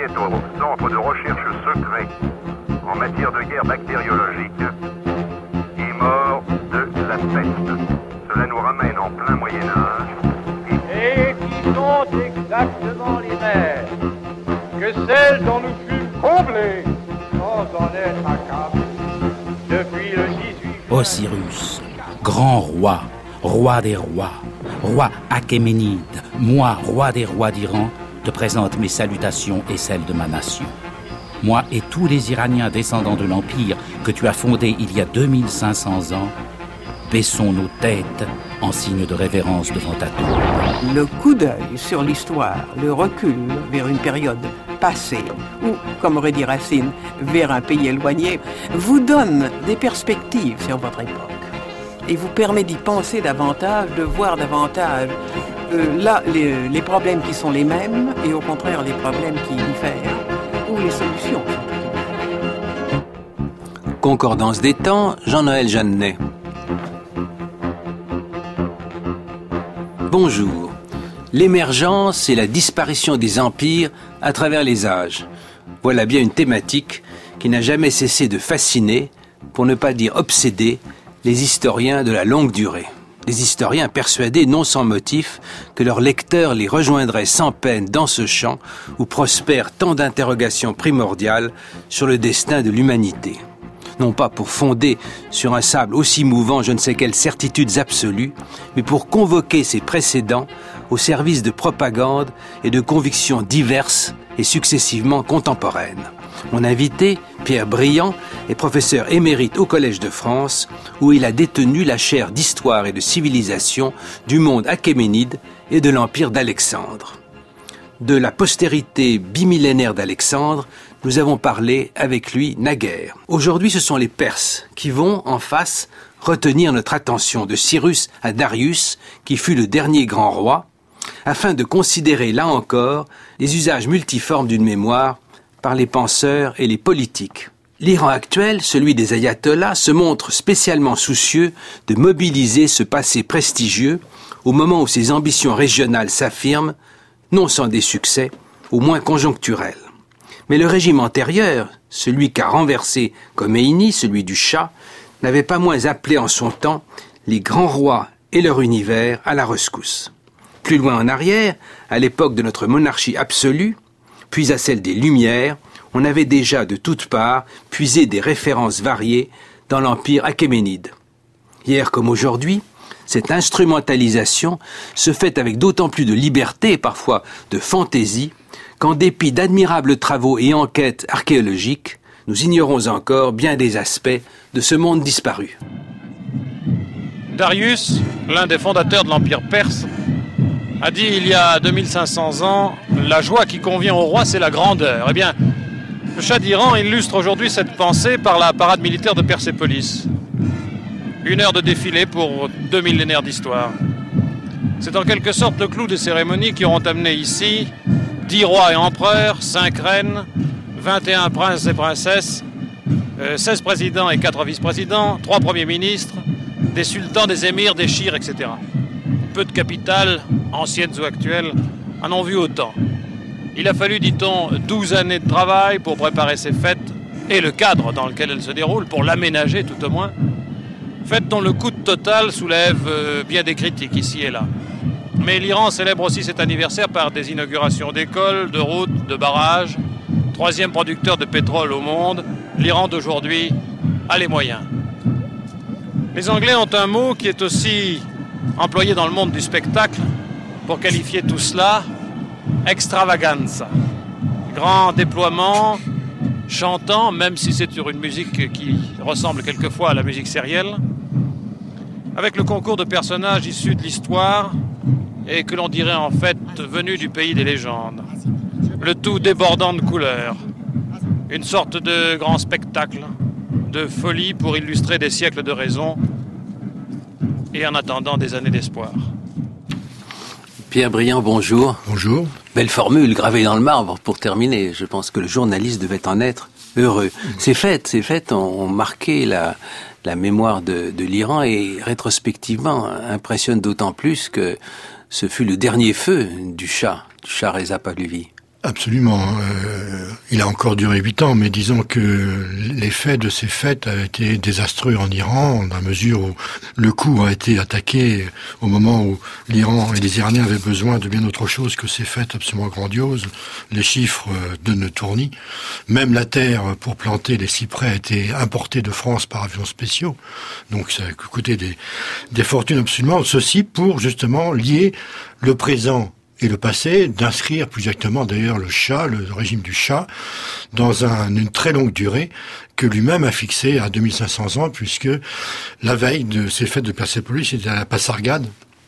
est au centre de recherche secret en matière de guerre bactériologique, est mort de la peste. Cela nous ramène en plein Moyen-Âge. Et qui sont exactement les mêmes que celles dont nous fûmes comblés sans en être accablés depuis le 18 Osiris, grand roi, roi des rois, roi Achéménide, moi, roi des rois d'Iran, te présente mes salutations et celles de ma nation. Moi et tous les Iraniens descendants de l'Empire que tu as fondé il y a 2500 ans, baissons nos têtes en signe de révérence devant ta tour. Le coup d'œil sur l'histoire, le recul vers une période passée, ou, comme aurait dit Racine, vers un pays éloigné, vous donne des perspectives sur votre époque et vous permet d'y penser davantage, de voir davantage là les problèmes qui sont les mêmes et au contraire les problèmes qui diffèrent ou les solutions. Concordance des temps, Jean-Noël Jeannet. Bonjour. L'émergence et la disparition des empires à travers les âges. Voilà bien une thématique qui n'a jamais cessé de fasciner, pour ne pas dire obséder, les historiens de la longue durée. Des historiens persuadés, non sans motif, que leurs lecteurs les rejoindraient sans peine dans ce champ où prospèrent tant d'interrogations primordiales sur le destin de l'humanité. Non pas pour fonder sur un sable aussi mouvant je ne sais quelles certitudes absolues, mais pour convoquer ses précédents au service de propagande et de convictions diverses et successivement contemporaines. Mon invité, Pierre Briand, est professeur émérite au Collège de France, où il a détenu la chaire d'histoire et de civilisation du monde achéménide et de l'empire d'Alexandre. De la postérité bimillénaire d'Alexandre, nous avons parlé avec lui naguère. Aujourd'hui, ce sont les Perses qui vont, en face, retenir notre attention de Cyrus à Darius, qui fut le dernier grand roi, afin de considérer, là encore, les usages multiformes d'une mémoire par les penseurs et les politiques. L'Iran actuel, celui des ayatollahs, se montre spécialement soucieux de mobiliser ce passé prestigieux au moment où ses ambitions régionales s'affirment, non sans des succès, au moins conjoncturels. Mais le régime antérieur, celui qu'a renversé Khomeini, celui du Shah, n'avait pas moins appelé en son temps les grands rois et leur univers à la rescousse. Plus loin en arrière, à l'époque de notre monarchie absolue, puis à celle des Lumières, on avait déjà de toutes parts puisé des références variées dans l'empire achéménide. Hier comme aujourd'hui, cette instrumentalisation se fait avec d'autant plus de liberté et parfois de fantaisie qu'en dépit d'admirables travaux et enquêtes archéologiques, nous ignorons encore bien des aspects de ce monde disparu. Darius, l'un des fondateurs de l'Empire perse, a dit il y a 2500 ans, la joie qui convient au roi, c'est la grandeur. Eh bien, le Shah d'Iran illustre aujourd'hui cette pensée par la parade militaire de Persépolis. 1 heure de défilé pour 2 millénaires d'histoire. C'est en quelque sorte le clou des cérémonies qui auront amené ici 10 rois et empereurs, 5 reines, 21 princes et princesses, 16 présidents et 4 vice-présidents, 3 premiers ministres, des sultans, des émirs, des chirs, etc. Peu de capitales, anciennes ou actuelles, en ont vu autant. Il a fallu, dit-on, 12 années de travail pour préparer ces fêtes et le cadre dans lequel elles se déroulent, pour l'aménager tout au moins. Fêtes dont le coût total soulève bien des critiques ici et là. Mais l'Iran célèbre aussi cet anniversaire par des inaugurations d'écoles, de routes, de barrages. 3e producteur de pétrole au monde, l'Iran d'aujourd'hui a les moyens. Les Anglais ont un mot qui est aussi employé dans le monde du spectacle pour qualifier tout cela, extravaganza. Grand déploiement, chantant, même si c'est sur une musique qui ressemble quelquefois à la musique sérielle, avec le concours de personnages issus de l'histoire et que l'on dirait en fait venus du pays des légendes. Le tout débordant de couleurs. Une sorte de grand spectacle, de folie pour illustrer des siècles de raison et en attendant des années d'espoir. Pierre Briand, bonjour. Bonjour. Belle formule gravée dans le marbre pour terminer. Je pense que le journaliste devait en être heureux. Ces fêtes ont marqué la mémoire de l'Iran et rétrospectivement impressionne d'autant plus que ce fut le dernier feu du Shah Reza Pahlavi. Absolument. Il a encore duré 8 ans, mais disons que l'effet de ces fêtes a été désastreux en Iran, dans la mesure où le coup a été attaqué au moment où l'Iran et les Iraniens avaient besoin de bien autre chose que ces fêtes absolument grandioses. Les chiffres ne tournent. Même la terre pour planter les cyprès a été importée de France par avions spéciaux. Donc ça a coûté des fortunes absolument. Ceci pour justement lier le présent et le passé, d'inscrire plus exactement d'ailleurs le régime du Shah, dans une très longue durée que lui-même a fixé à 2500 ans, puisque la veille de ces fêtes de Persépolis, c'était à la Pasargade,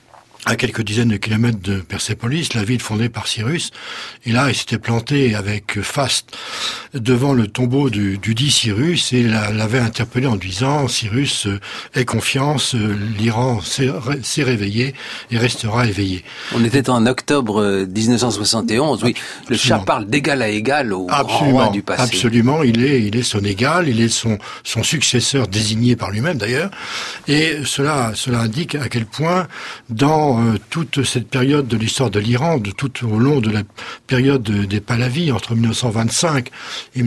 à quelques dizaines de kilomètres de Persépolis, la ville fondée par Cyrus. Et là, il s'était planté avec faste devant le tombeau du dit Cyrus et l'avait interpellé en disant « Cyrus, aie confiance, l'Iran s'est réveillé et restera éveillé ». On était en octobre 1971, oui. Le Shah parle d'égal à égal au grand roi du passé. Absolument, il est son égal, il est son successeur désigné par lui-même d'ailleurs. Et cela indique à quel point, dans toute cette période de l'histoire de l'Iran, tout au long de la période des Pahlavis, entre 1925 et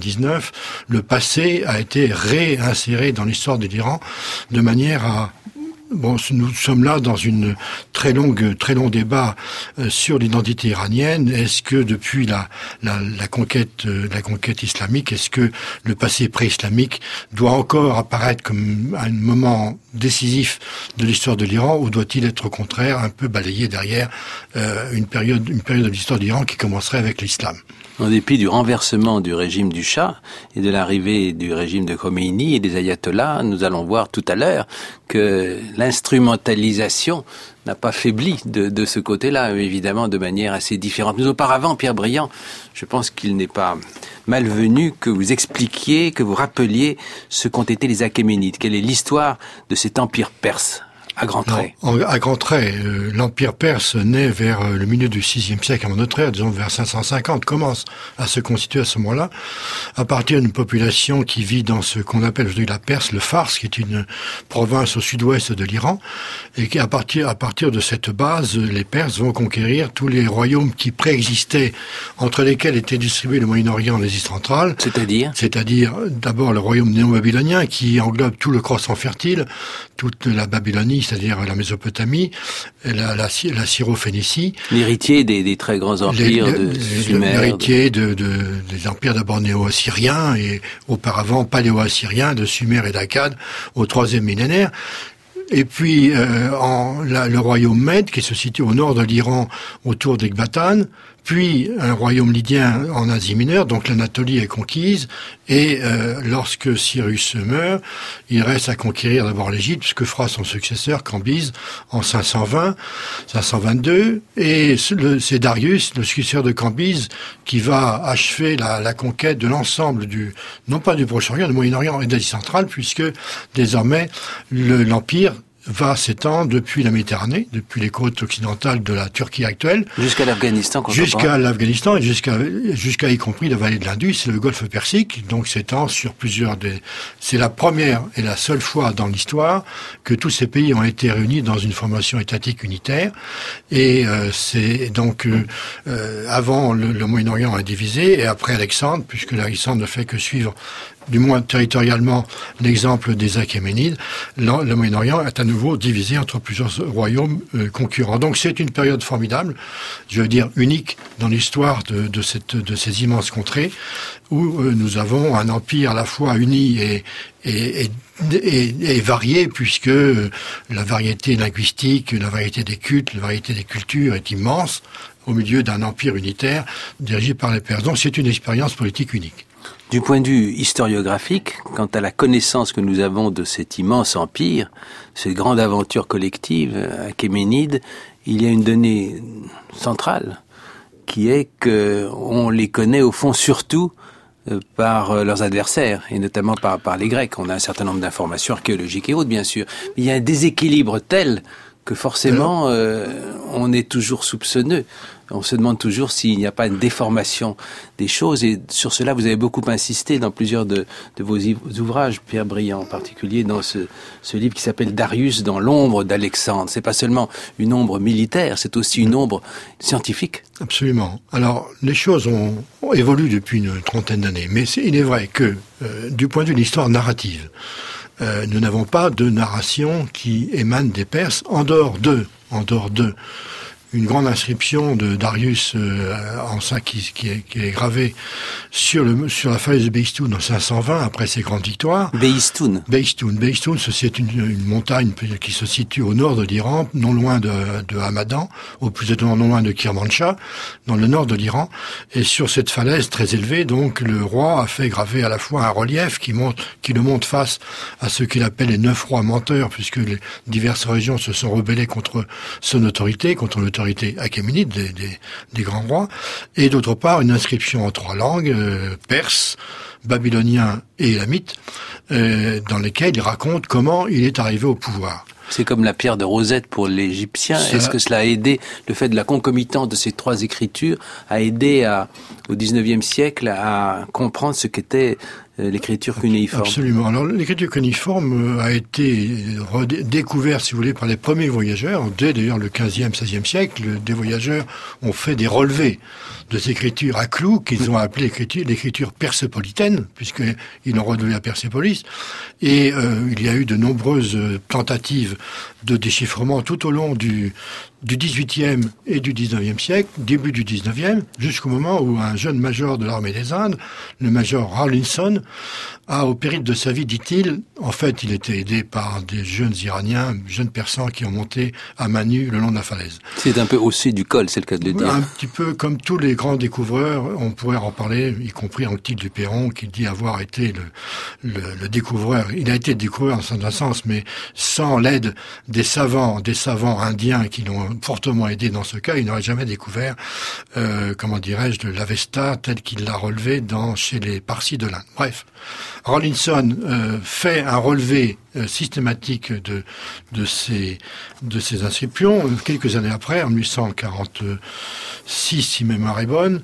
1979, le passé a été réinséré dans l'histoire de l'Iran de manière à... Bon, nous sommes là dans une très long débat sur l'identité iranienne. Est-ce que depuis la conquête islamique, est-ce que le passé pré-islamique doit encore apparaître comme un moment décisif de l'histoire de l'Iran, ou doit-il être au contraire un peu balayé derrière une période de l'histoire de l'Iran qui commencerait avec l'islam? En dépit du renversement du régime du Shah et de l'arrivée du régime de Khomeini et des ayatollahs, nous allons voir tout à l'heure que l'instrumentalisation n'a pas faibli de ce côté-là, évidemment de manière assez différente. Mais auparavant, Pierre Briand, je pense qu'il n'est pas malvenu que vous expliquiez, que vous rappeliez ce qu'ont été les Achéménides. Quelle est l'histoire de cet empire perse ? À grands traits. À grands traits, l'Empire perse naît vers le milieu du VIe siècle avant notre ère, disons vers 550, commence à se constituer à ce moment-là, à partir d'une population qui vit dans ce qu'on appelle aujourd'hui la Perse, le Fars, qui est une province au sud-ouest de l'Iran, et qui à partir de cette base, les Perses vont conquérir tous les royaumes qui préexistaient, entre lesquels était distribué le Moyen-Orient et l'Asie centrale. C'est-à-dire d'abord le royaume néo-babylonien, qui englobe tout le Croissant fertile, toute la Babylonie, c'est-à-dire la Mésopotamie, la Syro-Phénicie. L'héritier des très grands empires de Sumer. L'héritier des empires d'abord néo-assyriens et auparavant paléo-assyriens de Sumer et d'Akkad au 3e millénaire. Et puis le royaume Mède qui se situe au nord de l'Iran autour d'Ecbatane, puis un royaume lydien en Asie mineure, donc l'Anatolie est conquise, et lorsque Cyrus meurt, il reste à conquérir d'abord l'Égypte, ce que fera son successeur Cambyse en 522, et c'est Darius, le successeur de Cambyse, qui va achever la conquête de l'ensemble non pas du Proche-Orient, du Moyen-Orient et d'Asie centrale, puisque désormais l'Empire va s'étendre depuis la Méditerranée, depuis les côtes occidentales de la Turquie actuelle. Jusqu'à l'Afghanistan. Jusqu'à l'Afghanistan et jusqu'à y compris la vallée de l'Indus et le golfe Persique. Donc s'étend sur c'est la première et la seule fois dans l'histoire que tous ces pays ont été réunis dans une formation étatique unitaire. Et c'est donc avant le Moyen-Orient est divisé et après Alexandre, puisque Alexandre ne fait que suivre du moins territorialement, l'exemple des Achéménides, le Moyen-Orient est à nouveau divisé entre plusieurs royaumes concurrents. Donc c'est une période formidable, je veux dire unique dans l'histoire de ces immenses contrées, où nous avons un empire à la fois uni et varié, puisque la variété linguistique, la variété des cultes, la variété des cultures est immense, au milieu d'un empire unitaire dirigé par les Perses. Donc c'est une expérience politique unique. Du point de vue historiographique, quant à la connaissance que nous avons de cet immense empire, cette grande aventure collective achéménide, il y a une donnée centrale, qui est qu'on les connaît au fond surtout par leurs adversaires, et notamment par les Grecs. On a un certain nombre d'informations archéologiques et autres, bien sûr. Mais il y a un déséquilibre tel que forcément, on est toujours soupçonneux On se demande toujours s'il n'y a pas une déformation des choses, et sur cela vous avez beaucoup insisté dans plusieurs de vos ouvrages, Pierre Briand en particulier, dans ce livre qui s'appelle Darius dans l'ombre d'Alexandre. C'est pas seulement une ombre militaire, c'est aussi une ombre scientifique. Absolument. Alors, les choses ont évolué depuis une trentaine d'années, mais il est vrai que, du point de vue de l'histoire narrative, nous n'avons pas de narration qui émane des Perses en dehors de une grande inscription de Darius en ça qui est gravée sur la falaise de Beistoun en 520 après ses grandes victoires. Beistoun, c'est une montagne qui se situe au nord de l'Iran, non loin de Hamadan, ou plus exactement non loin de Kirmanshah, dans le nord de l'Iran. Et sur cette falaise très élevée, donc, le roi a fait graver à la fois un relief qui le montre face à ce qu'il appelle les 9 rois menteurs, puisque les diverses régions se sont rebellées contre son autorité, contre l'autorité achéménide des grands rois, et d'autre part une inscription en 3 langues, perse, babylonien et élamite, dans lesquelles il raconte comment il est arrivé au pouvoir. C'est comme la pierre de Rosette pour l'Égyptien. Est-ce que cela a aidé, le fait de la concomitance de ces 3 écritures, a aidé au XIXe siècle à comprendre ce qu'était l'écriture cunéiforme? Absolument. Alors, l'écriture cunéiforme a été découverte, si vous voulez, par les premiers voyageurs. Dès d'ailleurs le 15e, 16e siècle, des voyageurs ont fait des relevés de ces écritures à clous qu'ils ont appelé l'écriture persépolitaine, puisqu'ils l'ont relevé à Persépolis. Et il y a eu de nombreuses tentatives de déchiffrement tout au long du 18e et du 19e siècle, début du 19e, jusqu'au moment où un jeune major de l'armée des Indes, le major Rawlinson, au péril de sa vie, dit-il, en fait, il était aidé par des jeunes Iraniens, jeunes Persans qui ont monté à main nue le long de la falaise. C'est un peu haussé du col, c'est le cas de le dire. Un petit peu comme tous les grands découvreurs, on pourrait en parler, y compris Anquetil du Perron, qui dit avoir été le découvreur. Il a été découvreur dans un sens, mais sans l'aide des savants indiens qui l'ont fortement aidé dans ce cas, il n'aurait jamais découvert, de l'Avesta tel qu'il l'a relevé chez les Parsis de l'Inde. Bref, Rawlinson fait un relevé systématique de ces inscriptions. Quelques années après, en 1846, si mémoire est bonne,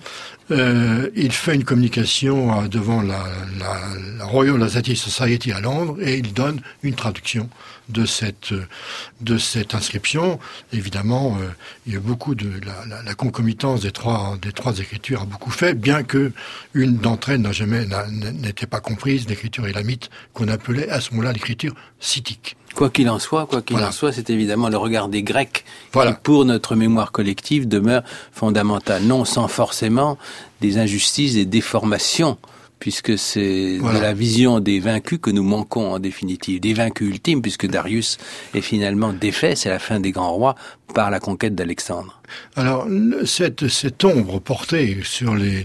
il fait une communication devant la Royal Asiatic Society à Londres et il donne une traduction de cette inscription. Évidemment, il y a beaucoup la concomitance des trois écritures a beaucoup fait, bien que une d'entre elles n'était pas comprise, l'écriture élamite, qu'on appelait à ce moment-là l'écriture scythique. Quoi qu'il en soit, c'est évidemment le regard des Grecs qui, pour notre mémoire collective, demeure fondamental. Non sans forcément des injustices, des déformations, puisque c'est de la vision des vaincus que nous manquons en définitive, des vaincus ultimes, puisque Darius est finalement défait, c'est la fin des grands rois, par la conquête d'Alexandre. Alors, cette ombre portée sur les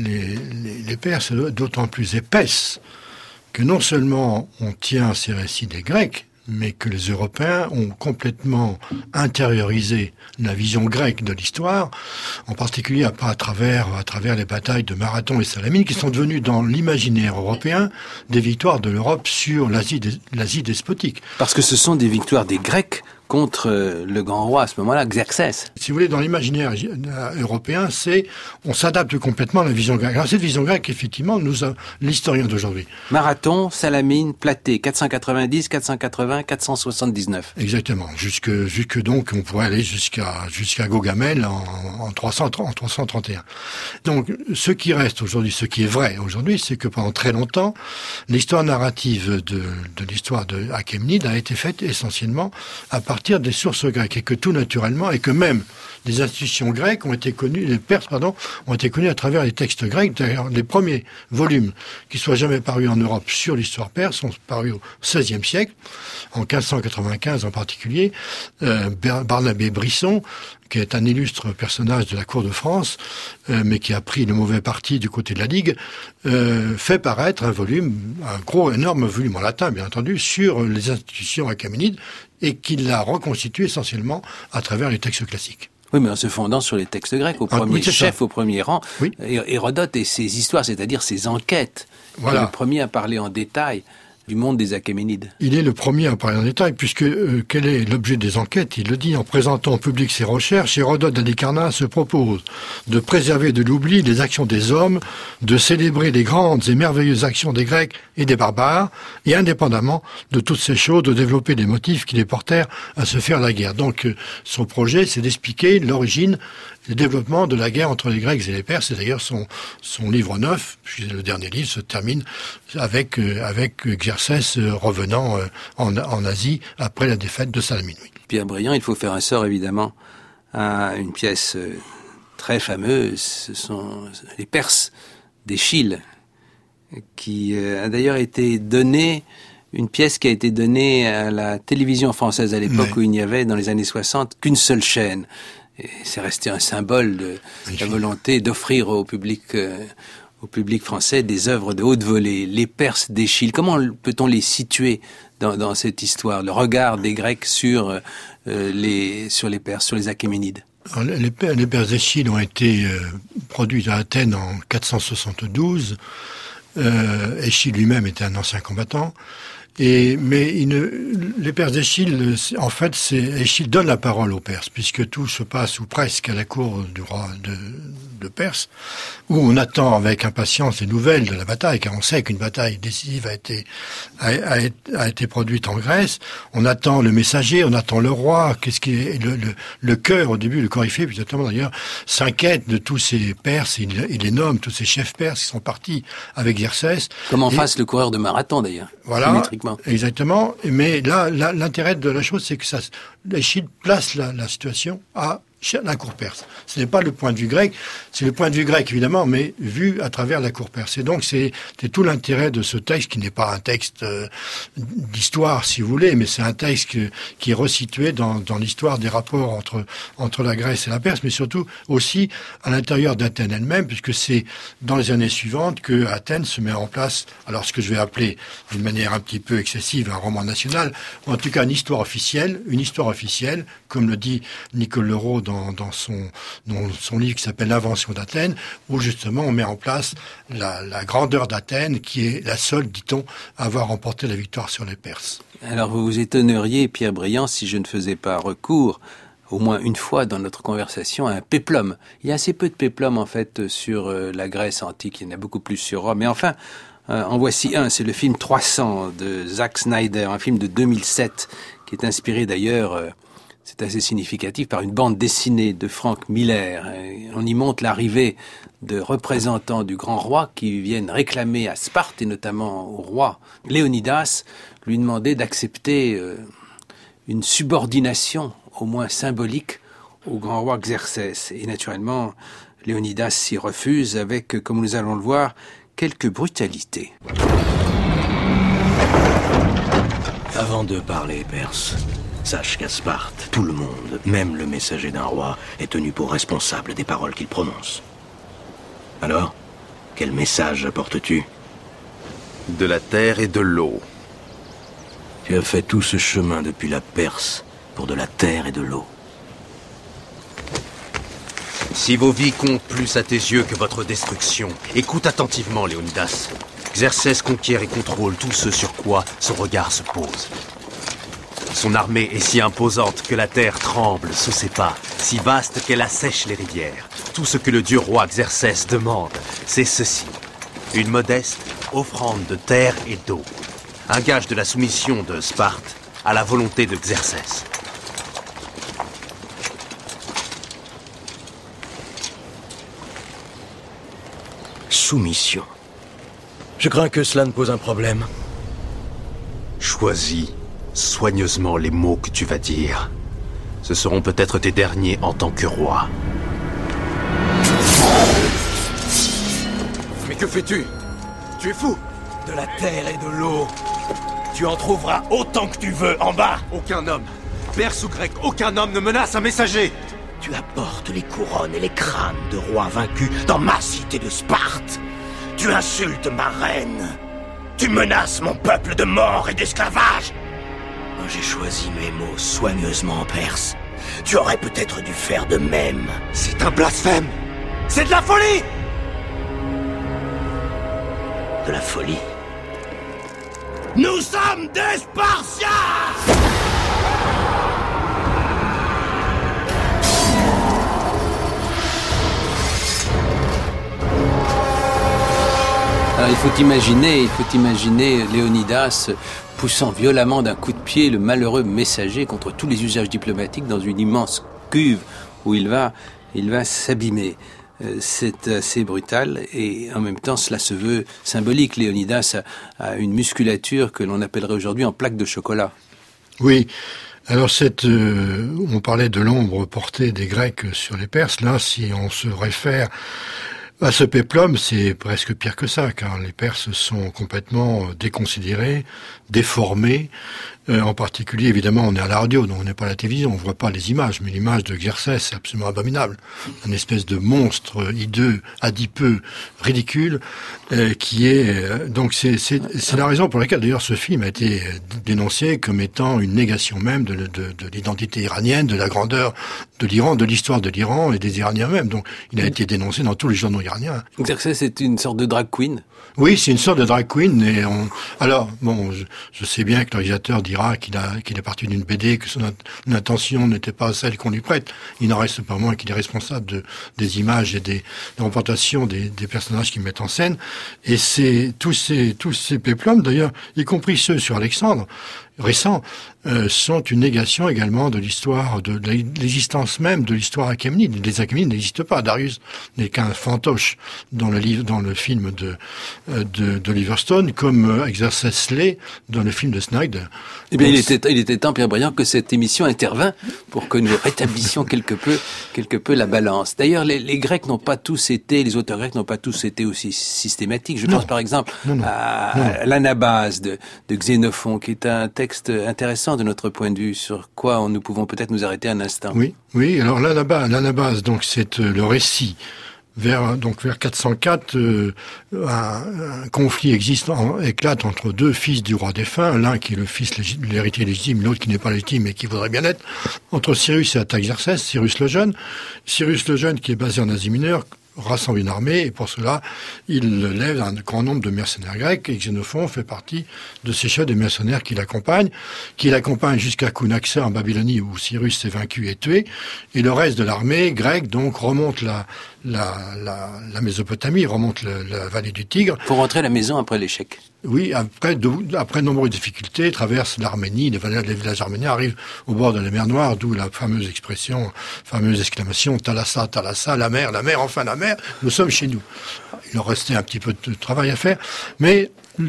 Perses est d'autant plus épaisse que non seulement on tient ces récits des Grecs, mais que les Européens ont complètement intériorisé la vision grecque de l'histoire, en particulier à travers les batailles de Marathon et Salamine, qui sont devenues dans l'imaginaire européen des victoires de l'Europe sur l'Asie despotique. Parce que ce sont des victoires des Grecs contre le grand roi à ce moment-là, Xerxès. Si vous voulez, dans l'imaginaire européen, on s'adapte complètement à la vision grecque. Alors cette vision grecque, effectivement, nous a l'historien d'aujourd'hui. Marathon, Salamine, Platée, 490, 480, 479. Exactement. Jusque donc, on pourrait aller jusqu'à Gaugamel en 331. Donc, ce qui reste aujourd'hui, ce qui est vrai aujourd'hui, c'est que pendant très longtemps, l'histoire narrative de l'histoire de Achéménide a été faite essentiellement à partir des sources grecques, et que tout naturellement, et que même les institutions grecques ont été connues, les Perses, ont été connues à travers les textes grecs. D'ailleurs, les premiers volumes qui soient jamais parus en Europe sur l'histoire perse sont parus au XVIe siècle, en 1595 en particulier. Barnabé Brisson, qui est un illustre personnage de la cour de France, mais qui a pris le mauvais parti du côté de la Ligue, fait paraître un énorme volume en latin, bien entendu, sur les institutions achéménides, et qu'il l'a reconstitué essentiellement à travers les textes classiques. Oui, mais en se fondant sur les textes grecs, au premier rang, Hérodote et ses histoires, c'est-à-dire ses enquêtes. Voilà. Le premier à parler en détail du monde des Achéménides. Il est le premier à parler en détail, puisque quel est l'objet des enquêtes? Il le dit, en présentant au public ses recherches, Hérodote d'Halicarnasse se propose de préserver de l'oubli les actions des hommes, de célébrer les grandes et merveilleuses actions des Grecs et des barbares, et indépendamment de toutes ces choses, de développer les motifs qui les portèrent à se faire la guerre. Donc son projet, c'est d'expliquer l'origine, le développement de la guerre entre les Grecs et les Perses. Et d'ailleurs, son livre 9, puis le dernier livre, se termine avec Xerxès revenant en Asie après la défaite de Salamine. Oui. Pierre Briand, il faut faire un sort évidemment à une pièce très fameuse, ce sont les Perses d'Échille, qui a d'ailleurs été donnée, une pièce qui a été donnée à la télévision française à l'époque où il n'y avait, dans les années 60, qu'une seule chaîne. Et c'est resté un symbole de la volonté d'offrir au public français des œuvres de haute volée. Les Perses d'Échille, comment peut-on les situer dans cette histoire, le regard des Grecs sur les Perses, sur les Achéménides? Alors, les Perses d'Échille ont été produits à Athènes en 472. Échille lui-même était un ancien combattant. Mais les Perses d'Échille, en fait, Échille donne la parole aux Perses, puisque tout se passe, ou presque, à la cour du roi de Perse, où on attend avec impatience les nouvelles de la bataille, car on sait qu'une bataille décisive a été produite en Grèce. On attend le messager, on attend le roi. Qu'est-ce qui est le cœur, au début, le coryphée, puis notamment d'ailleurs, s'inquiète de tous ces Perses, il les nomme, tous ces chefs perses qui sont partis avec Xerxès. Comme en face le coureur de marathon, d'ailleurs. Voilà, exactement. Mais là, l'intérêt de la chose, c'est que Échille place la situation à la cour perse. Ce n'est pas le point de vue grec, c'est le point de vue grec évidemment, mais vu à travers la cour perse. Et donc c'est tout l'intérêt de ce texte, qui n'est pas un texte d'histoire si vous voulez, mais c'est un texte qui est resitué dans l'histoire des rapports entre la Grèce et la Perse, mais surtout aussi à l'intérieur d'Athènes elle-même, puisque c'est dans les années suivantes que Athènes se met en place, alors ce que je vais appeler d'une manière un petit peu excessive un roman national, ou en tout cas une histoire officielle, comme le dit Nicole Leroux dans son livre qui s'appelle L'Invention d'Athènes, où justement on met en place la grandeur d'Athènes, qui est la seule, dit-on, à avoir remporté la victoire sur les Perses. Alors vous vous étonneriez, Pierre Briand, si je ne faisais pas recours, au moins une fois dans notre conversation, à un péplum. Il y a assez peu de péplums en fait sur la Grèce antique, il y en a beaucoup plus sur Rome. Mais enfin, en voici un, c'est le film 300 de Zack Snyder, un film de 2007, qui est inspiré d'ailleurs... c'est assez significatif, par une bande dessinée de Frank Miller. On y montre l'arrivée de représentants du grand roi qui viennent réclamer à Sparte, et notamment au roi Léonidas, lui demander d'accepter une subordination, au moins symbolique, au grand roi Xerxès. Et naturellement, Léonidas s'y refuse avec, comme nous allons le voir, quelques brutalités. Avant de parler perse, sache qu'à Sparte, tout le monde, même le messager d'un roi, est tenu pour responsable des paroles qu'il prononce. Alors, quel message apportes-tu? De la terre et de l'eau. Tu as fait tout ce chemin depuis la Perse pour de la terre et de l'eau. Si vos vies comptent plus à tes yeux que votre destruction, écoute attentivement, Léonidas. Xerxès conquiert et contrôle tout ce sur quoi son regard se pose. Son armée est si imposante que la terre tremble sous ses pas, si vaste qu'elle assèche les rivières. Tout ce que le dieu roi Xerxès demande, c'est ceci. Une modeste offrande de terre et d'eau. Un gage de la soumission de Sparte à la volonté de Xerxès. Soumission. Je crains que cela ne pose un problème. Choisis soigneusement les mots que tu vas dire. Ce seront peut-être tes derniers en tant que roi. Mais que fais-tu? Tu es fou? De la terre et de l'eau. Tu en trouveras autant que tu veux en bas. Aucun homme, perse ou grec, aucun homme ne menace un messager. Tu apportes les couronnes et les crânes de rois vaincus dans ma cité de Sparte. Tu insultes ma reine. Tu menaces mon peuple de mort et d'esclavage. J'ai choisi mes mots soigneusement en perse. Tu aurais peut-être dû faire de même. C'est un blasphème. C'est de la folie. De la folie? Nous sommes des Spartiates! Alors, il faut imaginer Léonidas poussant violemment d'un coup de pied le malheureux messager contre tous les usages diplomatiques dans une immense cuve où il va s'abîmer. C'est assez brutal et en même temps cela se veut symbolique. Léonidas a une musculature que l'on appellerait aujourd'hui en plaque de chocolat. Oui. Alors on parlait de l'ombre portée des Grecs sur les Perses. Là, si on se réfère à ce péplum, c'est presque pire que ça, car les Perses sont complètement déconsidérés, déformés. En particulier, évidemment, on est à la radio, donc on n'est pas à la télévision, on voit pas les images, mais l'image de Xerxès, c'est absolument abominable. Une espèce de monstre hideux, adipeux, ridicule, qui est... donc c'est la raison pour laquelle, d'ailleurs, ce film a été dénoncé comme étant une négation même de l'identité iranienne, de la grandeur de l'Iran, de l'histoire de l'Iran et des Iraniens eux-mêmes. Donc, il a été dénoncé dans tous les journaux iraniens. Xerxès est une sorte de drag queen? Oui, c'est une sorte de drag queen. Et alors, bon, je sais bien que le réalisateur dira qu'il est parti d'une BD, que son intention n'était pas celle qu'on lui prête. Il n'en reste pas moins qu'il est responsable des images et des représentations des personnages qu'il met en scène. Et c'est tous ces péplums, d'ailleurs, y compris ceux sur Alexandre, récents, sont une négation également de l'histoire, de l'existence même de l'histoire achéménide. Les Achéménides n'existent pas. Darius n'est qu'un fantoche dans le film d'Oliver Stone, comme Xerxès l'est dans le film de Snyder. Eh bien, il était temps, Pierre Briand, que cette émission intervint pour que nous rétablissions quelque peu la balance. D'ailleurs, les Grecs n'ont pas tous été, les auteurs grecs n'ont pas tous été aussi systématiques. Je pense par exemple à l'Anabase de Xénophon, qui est un texte intéressant de notre point de vue, sur quoi nous pouvons peut-être nous arrêter un instant. Oui. Alors l'Anabase, donc c'est le récit. Vers 404, un conflit éclate entre deux fils du roi défunt, l'un qui est le fils l'héritier légitime, l'autre qui n'est pas légitime et qui voudrait bien être, entre Cyrus et Artaxerxès, Cyrus le Jeune qui est basé en Asie mineure, rassemble une armée, et pour cela, il lève un grand nombre de mercenaires grecs, et Xénophon fait partie de ces chefs de mercenaires qui l'accompagnent jusqu'à Cunaxa en Babylonie, où Cyrus s'est vaincu et tué, et le reste de l'armée grecque, donc, remonte la Mésopotamie, remonte la vallée du Tigre. Pour rentrer à la maison après l'échec. Oui, après de nombreuses difficultés, traverse l'Arménie, les villages arméniens arrivent au bord de la mer Noire, d'où la fameuse exclamation, Thalassa, Thalassa, la mer, enfin la mer, nous sommes chez nous. Il leur restait un petit peu de travail à faire, mais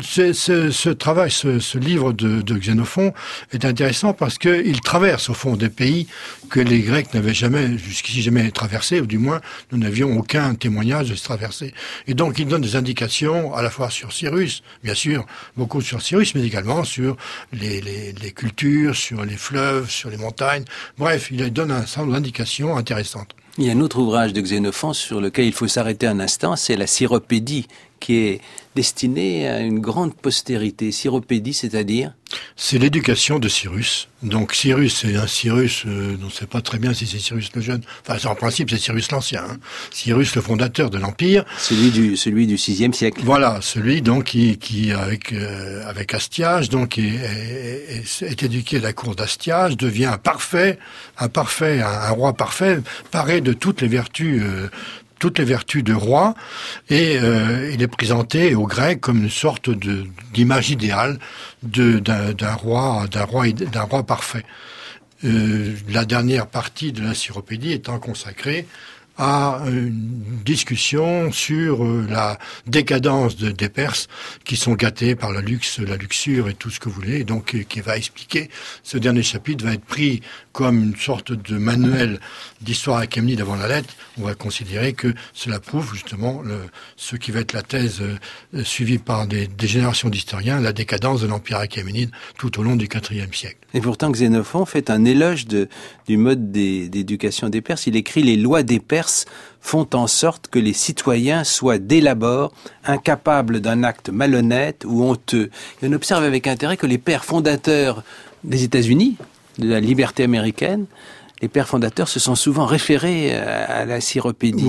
ce livre de Xénophon est intéressant parce qu'il traverse au fond des pays que les Grecs n'avaient jusqu'ici jamais traversés, ou du moins nous n'avions aucun témoignage de se traverser. Et donc il donne des indications à la fois sur Cyrus, bien sûr, beaucoup sur Cyrus, mais également sur les cultures, sur les fleuves, sur les montagnes. Bref, il donne un certain nombre d'indications intéressantes. Il y a un autre ouvrage de Xénophon sur lequel il faut s'arrêter un instant, c'est la Syropédie, qui est destinée à une grande postérité. Syropédie, c'est-à-dire ? C'est l'éducation de Cyrus. Donc Cyrus, c'est un Cyrus, on ne sait pas très bien si c'est Cyrus le Jeune. Enfin, en principe, c'est Cyrus l'Ancien. Cyrus, le fondateur de l'Empire. Celui du 6e siècle. Voilà, celui donc qui avec Astiage, donc est éduqué à la cour d'Astiage, devient un roi parfait, paré de toutes les vertus de roi, et il est présenté aux Grecs comme une sorte d'image idéale d'un roi parfait. La dernière partie de la Syropédie étant consacrée à une discussion sur la décadence des Perses qui sont gâtés par le luxe, la luxure et tout ce que vous voulez, et donc qui va expliquer. Ce dernier chapitre va être pris comme une sorte de manuel d'histoire achéménide avant la lettre. On va considérer que cela prouve justement ce qui va être la thèse suivie par des générations d'historiens, la décadence de l'Empire achéménide tout au long du IVe siècle. Et pourtant Xénophon fait un éloge du mode d'éducation des Perses. Il écrit « Les lois des Perses font en sorte que les citoyens soient dès l'abord incapables d'un acte malhonnête ou honteux. » Et on observe avec intérêt que les pères fondateurs des États-Unis, de la liberté américaine, les pères fondateurs se sont souvent référés à la Syropédie. Oui,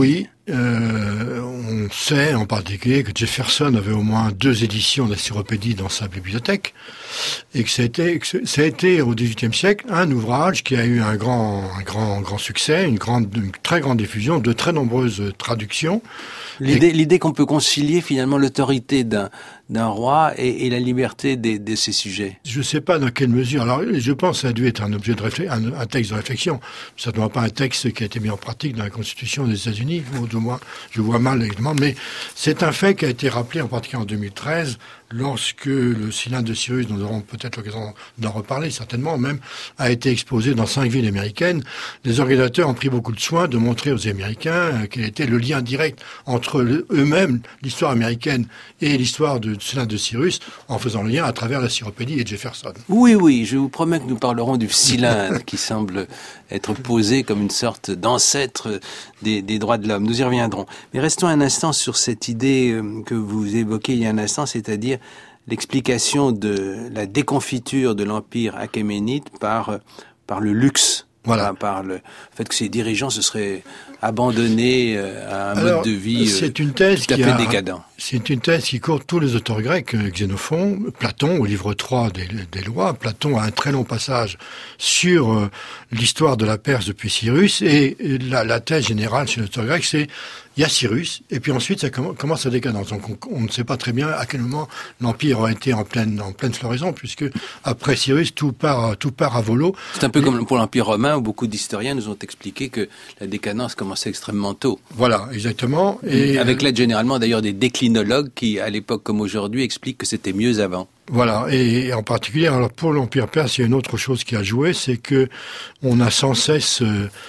on sait en particulier que Jefferson avait au moins 2 éditions d'encyclopédie dans sa bibliothèque, et que ça a été au XVIIIe siècle un ouvrage qui a eu un grand succès, une très grande diffusion, de très nombreuses traductions. L'idée qu'on peut concilier finalement l'autorité d'un roi et la liberté de ses sujets. Je ne sais pas dans quelle mesure. Alors, je pense que ça a dû être un objet de un texte de réflexion. Certainement pas un texte qui a été mis en pratique dans la Constitution des États-Unis. Ou du moins, je vois mal l'élément. Mais c'est un fait qui a été rappelé en particulier en 2013, lorsque le cylindre de Cyrus, dont nous aurons peut-être l'occasion d'en reparler, certainement même, a été exposé dans 5 villes américaines. Les organisateurs ont pris beaucoup de soin de montrer aux Américains quel était le lien direct entre eux-mêmes, l'histoire américaine et l'histoire du cylindre de Cyrus, en faisant le lien à travers la Cyropédie et Jefferson. Oui, je vous promets que nous parlerons du cylindre qui semble être posé comme une sorte d'ancêtre des droits de l'homme. Nous y reviendrons. Mais restons un instant sur cette idée que vous évoquez il y a un instant, c'est-à-dire l'explication de la déconfiture de l'Empire achéménide par le luxe. Voilà. Par le fait que ces dirigeants se seraient abandonnés à un mode de vie tout à fait décadent. C'est une thèse qui court tous les auteurs grecs, Xénophon, Platon, au livre 3 des lois. Platon a un très long passage sur l'histoire de la Perse depuis Cyrus, et la thèse générale chez les auteurs grecs, c'est il y a Cyrus, et puis ensuite ça commence sa décadence. Donc on ne sait pas très bien à quel moment l'Empire a été en pleine floraison, puisque après Cyrus, tout part à volo. C'est un peu comme pour l'Empire romain, où beaucoup d'historiens nous ont expliqué que la décadence commençait extrêmement tôt. Voilà, exactement. Et avec l'aide généralement d'ailleurs des déclinologues qui, à l'époque comme aujourd'hui, expliquent que c'était mieux avant. Voilà, et en particulier, alors pour l'Empire perse, il y a une autre chose qui a joué, c'est que on a sans cesse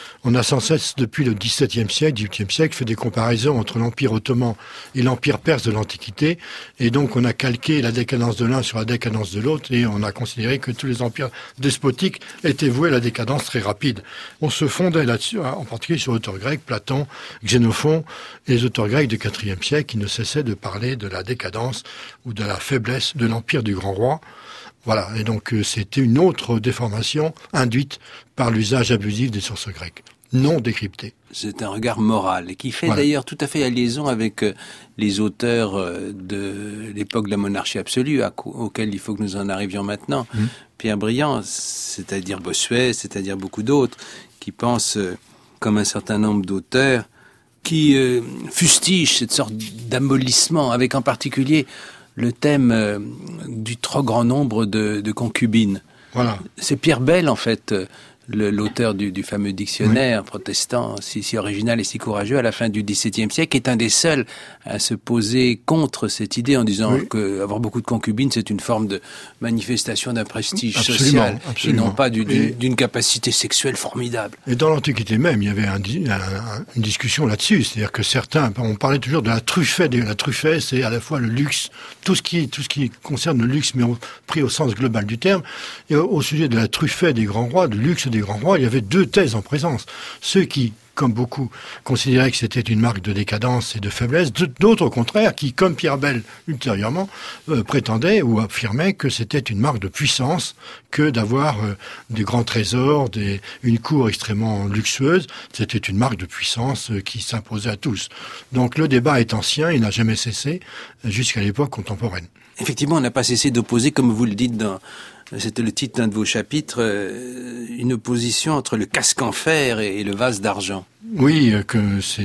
depuis le XVIIe siècle, XVIIIe siècle, fait des comparaisons entre l'Empire ottoman et l'Empire perse de l'Antiquité, et donc on a calqué la décadence de l'un sur la décadence de l'autre, et on a considéré que tous les empires despotiques étaient voués à la décadence très rapide. On se fondait là-dessus, en particulier sur l'auteur grec, Platon, Xénophon, et les auteurs grecs du IVe siècle qui ne cessaient de parler de la décadence ou de la faiblesse de l'Empire du grand roi. Voilà, et donc c'était une autre déformation induite par l'usage abusif des sources grecques, non décryptées. C'est un regard moral, et qui fait d'ailleurs tout à fait la liaison avec les auteurs de l'époque de la monarchie absolue, auxquels il faut que nous en arrivions maintenant. Pierre Briand, c'est-à-dire Bossuet, c'est-à-dire beaucoup d'autres, qui pensent, comme un certain nombre d'auteurs, qui fustigent cette sorte d'amollissement, avec en particulier le thème du trop grand nombre de concubines. Voilà. C'est Pierre Bell, en fait, l'auteur du fameux dictionnaire protestant, si original et si courageux, à la fin du XVIIe siècle, est un des seuls à se poser contre cette idée en disant que avoir beaucoup de concubines, c'est une forme de manifestation d'un prestige social, et non pas d'une capacité sexuelle formidable. Et dans l'Antiquité même, il y avait une discussion là-dessus, c'est-à-dire que certains, on parlait toujours de la truffée. La truffée, c'est à la fois le luxe, tout ce qui concerne le luxe, mais pris au sens global du terme. Et au sujet de la truffée des grands rois, du luxe des grands rois, il y avait 2 thèses en présence. Ceux qui, comme beaucoup, considéraient que c'était une marque de décadence et de faiblesse. D'autres, au contraire, qui, comme Pierre Bell ultérieurement, prétendaient ou affirmaient que c'était une marque de puissance que d'avoir des grands trésors, une cour extrêmement luxueuse. C'était une marque de puissance qui s'imposait à tous. Donc le débat est ancien, il n'a jamais cessé jusqu'à l'époque contemporaine. Effectivement, on n'a pas cessé d'opposer, comme vous le dites c'était le titre d'un de vos chapitres, une opposition entre le casque en fer et le vase d'argent. Oui, que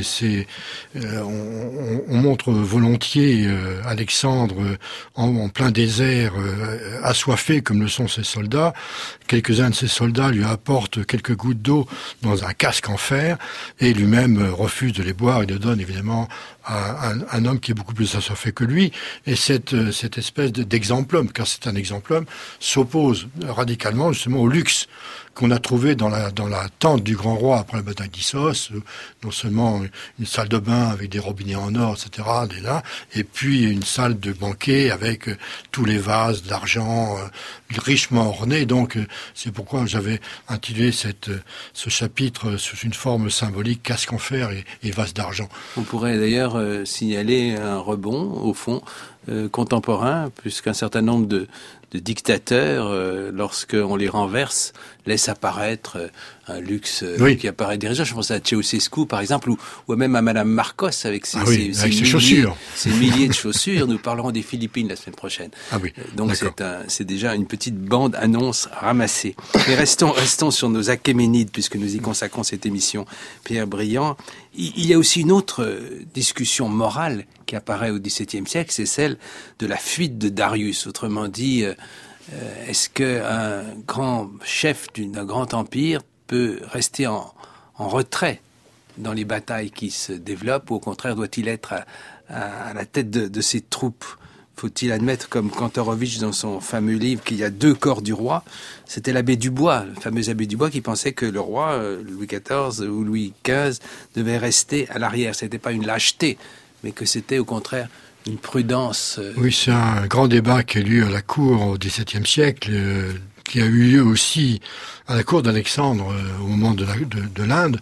on montre volontiers Alexandre en plein désert, assoiffé comme le sont ses soldats. Quelques-uns de ses soldats lui apportent quelques gouttes d'eau dans un casque en fer, et lui-même refuse de les boire. Il le donne évidemment à un homme qui est beaucoup plus assoiffé que lui. Et cette espèce d'exemple-homme, car c'est un exemple-homme, s'oppose radicalement justement au luxe qu'on a trouvé dans la tente du grand roi après la bataille d'Issos, non seulement une salle de bain avec des robinets en or, etc., et puis une salle de banquet avec tous les vases d'argent richement ornés. Donc c'est pourquoi j'avais intitulé ce chapitre sous une forme symbolique, casque en fer et vase d'argent. On pourrait d'ailleurs signaler un rebond, au fond, contemporain, puisqu'un certain nombre de dictateurs, lorsqu'on les renverse, laisse apparaître un luxe oui. qui apparaît dirigeant. Je pense à Ceausescu, par exemple, ou même à Madame Marcos avec ses chaussures. Ses milliers de chaussures. Nous parlerons des Philippines la semaine prochaine. Ah oui. Donc c'est déjà une petite bande-annonce ramassée. Mais restons sur nos Achéménides, puisque nous y consacrons cette émission, Pierre Briand. Il y a aussi une autre discussion morale qui apparaît au XVIIe siècle, c'est celle de la fuite de Darius. Autrement dit, est-ce qu'un grand chef d'un grand empire peut rester en retrait dans les batailles qui se développent, ou au contraire doit-il être à la tête de ses troupes? Faut-il admettre, comme Kantorowicz dans son fameux livre, qu'il y a deux corps du roi? C'était l'abbé Dubois, le fameux abbé Dubois, qui pensait que le roi, Louis XIV ou Louis XV, devait rester à l'arrière. C'était pas une lâcheté, mais que c'était au contraire une prudence. Oui, c'est un grand débat qui a eu lieu à la cour au XVIIe siècle, qui a eu lieu aussi à la cour d'Alexandre au moment de l'Inde,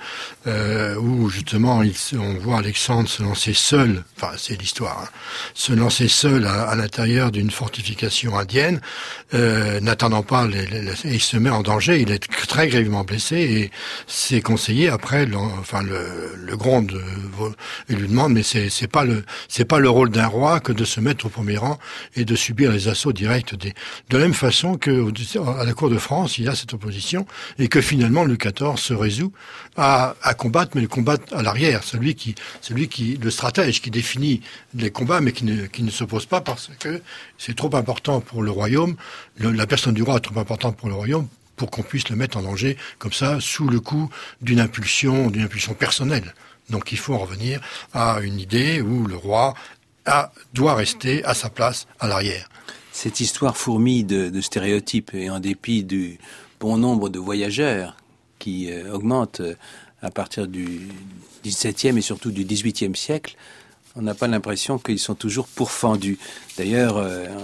où justement on voit Alexandre se lancer seul, enfin c'est l'histoire, se lancer seul à l'intérieur d'une fortification indienne, n'attendant pas il se met en danger, il est très grièvement blessé, et ses conseillers après le grondent et lui demandent, mais c'est pas le rôle d'un roi que de se mettre au premier rang et de subir les assauts directs de la même façon que à la cour de France il y a cette opposition, et que finalement Louis XIV se résout à combattre, mais le combattre à l'arrière, celui qui le stratège qui définit les combats, mais qui ne s'oppose pas parce que c'est trop important pour le royaume, la personne du roi est trop importante pour le royaume pour qu'on puisse le mettre en danger comme ça sous le coup d'une impulsion personnelle. Donc il faut en revenir à une idée où le roi doit rester à sa place à l'arrière. Cette histoire fourmille de stéréotypes, et en dépit du bon nombre de voyageurs qui augmente à partir du XVIIe et surtout du XVIIIe siècle, on n'a pas l'impression qu'ils sont toujours pourfendus. D'ailleurs,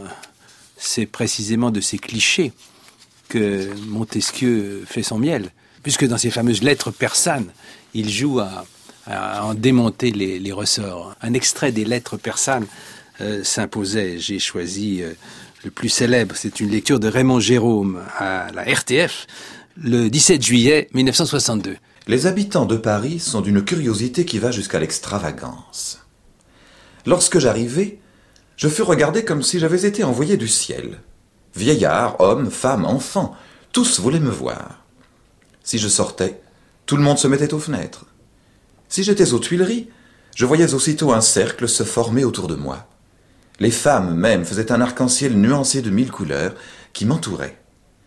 c'est précisément de ces clichés que Montesquieu fait son miel, puisque dans ses fameuses lettres persanes, il joue à en démonter les ressorts. Un extrait des lettres persanes s'imposait. J'ai choisi le plus célèbre, c'est une lecture de Raymond Jérôme à la RTF, le 17 juillet 1962. Les habitants de Paris sont d'une curiosité qui va jusqu'à l'extravagance. Lorsque j'arrivai, je fus regardé comme si j'avais été envoyé du ciel. Vieillards, hommes, femmes, enfants, tous voulaient me voir. Si je sortais, tout le monde se mettait aux fenêtres. Si j'étais aux Tuileries, je voyais aussitôt un cercle se former autour de moi. Les femmes même faisaient un arc-en-ciel nuancé de 1000 couleurs qui m'entourait.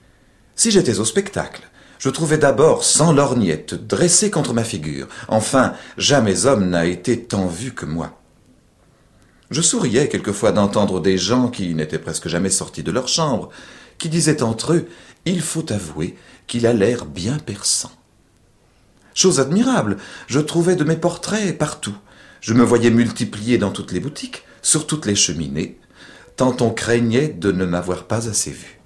Si j'étais au spectacle, je trouvais d'abord 100 lorgnettes dressées contre ma figure. Enfin, jamais homme n'a été tant vu que moi. Je souriais quelquefois d'entendre des gens qui n'étaient presque jamais sortis de leur chambre, qui disaient entre eux « Il faut avouer qu'il a l'air bien perçant ». Chose admirable, je trouvais de mes portraits partout. Je me voyais multiplié dans toutes les boutiques, sur toutes les cheminées, tant on craignait de ne m'avoir pas assez vu.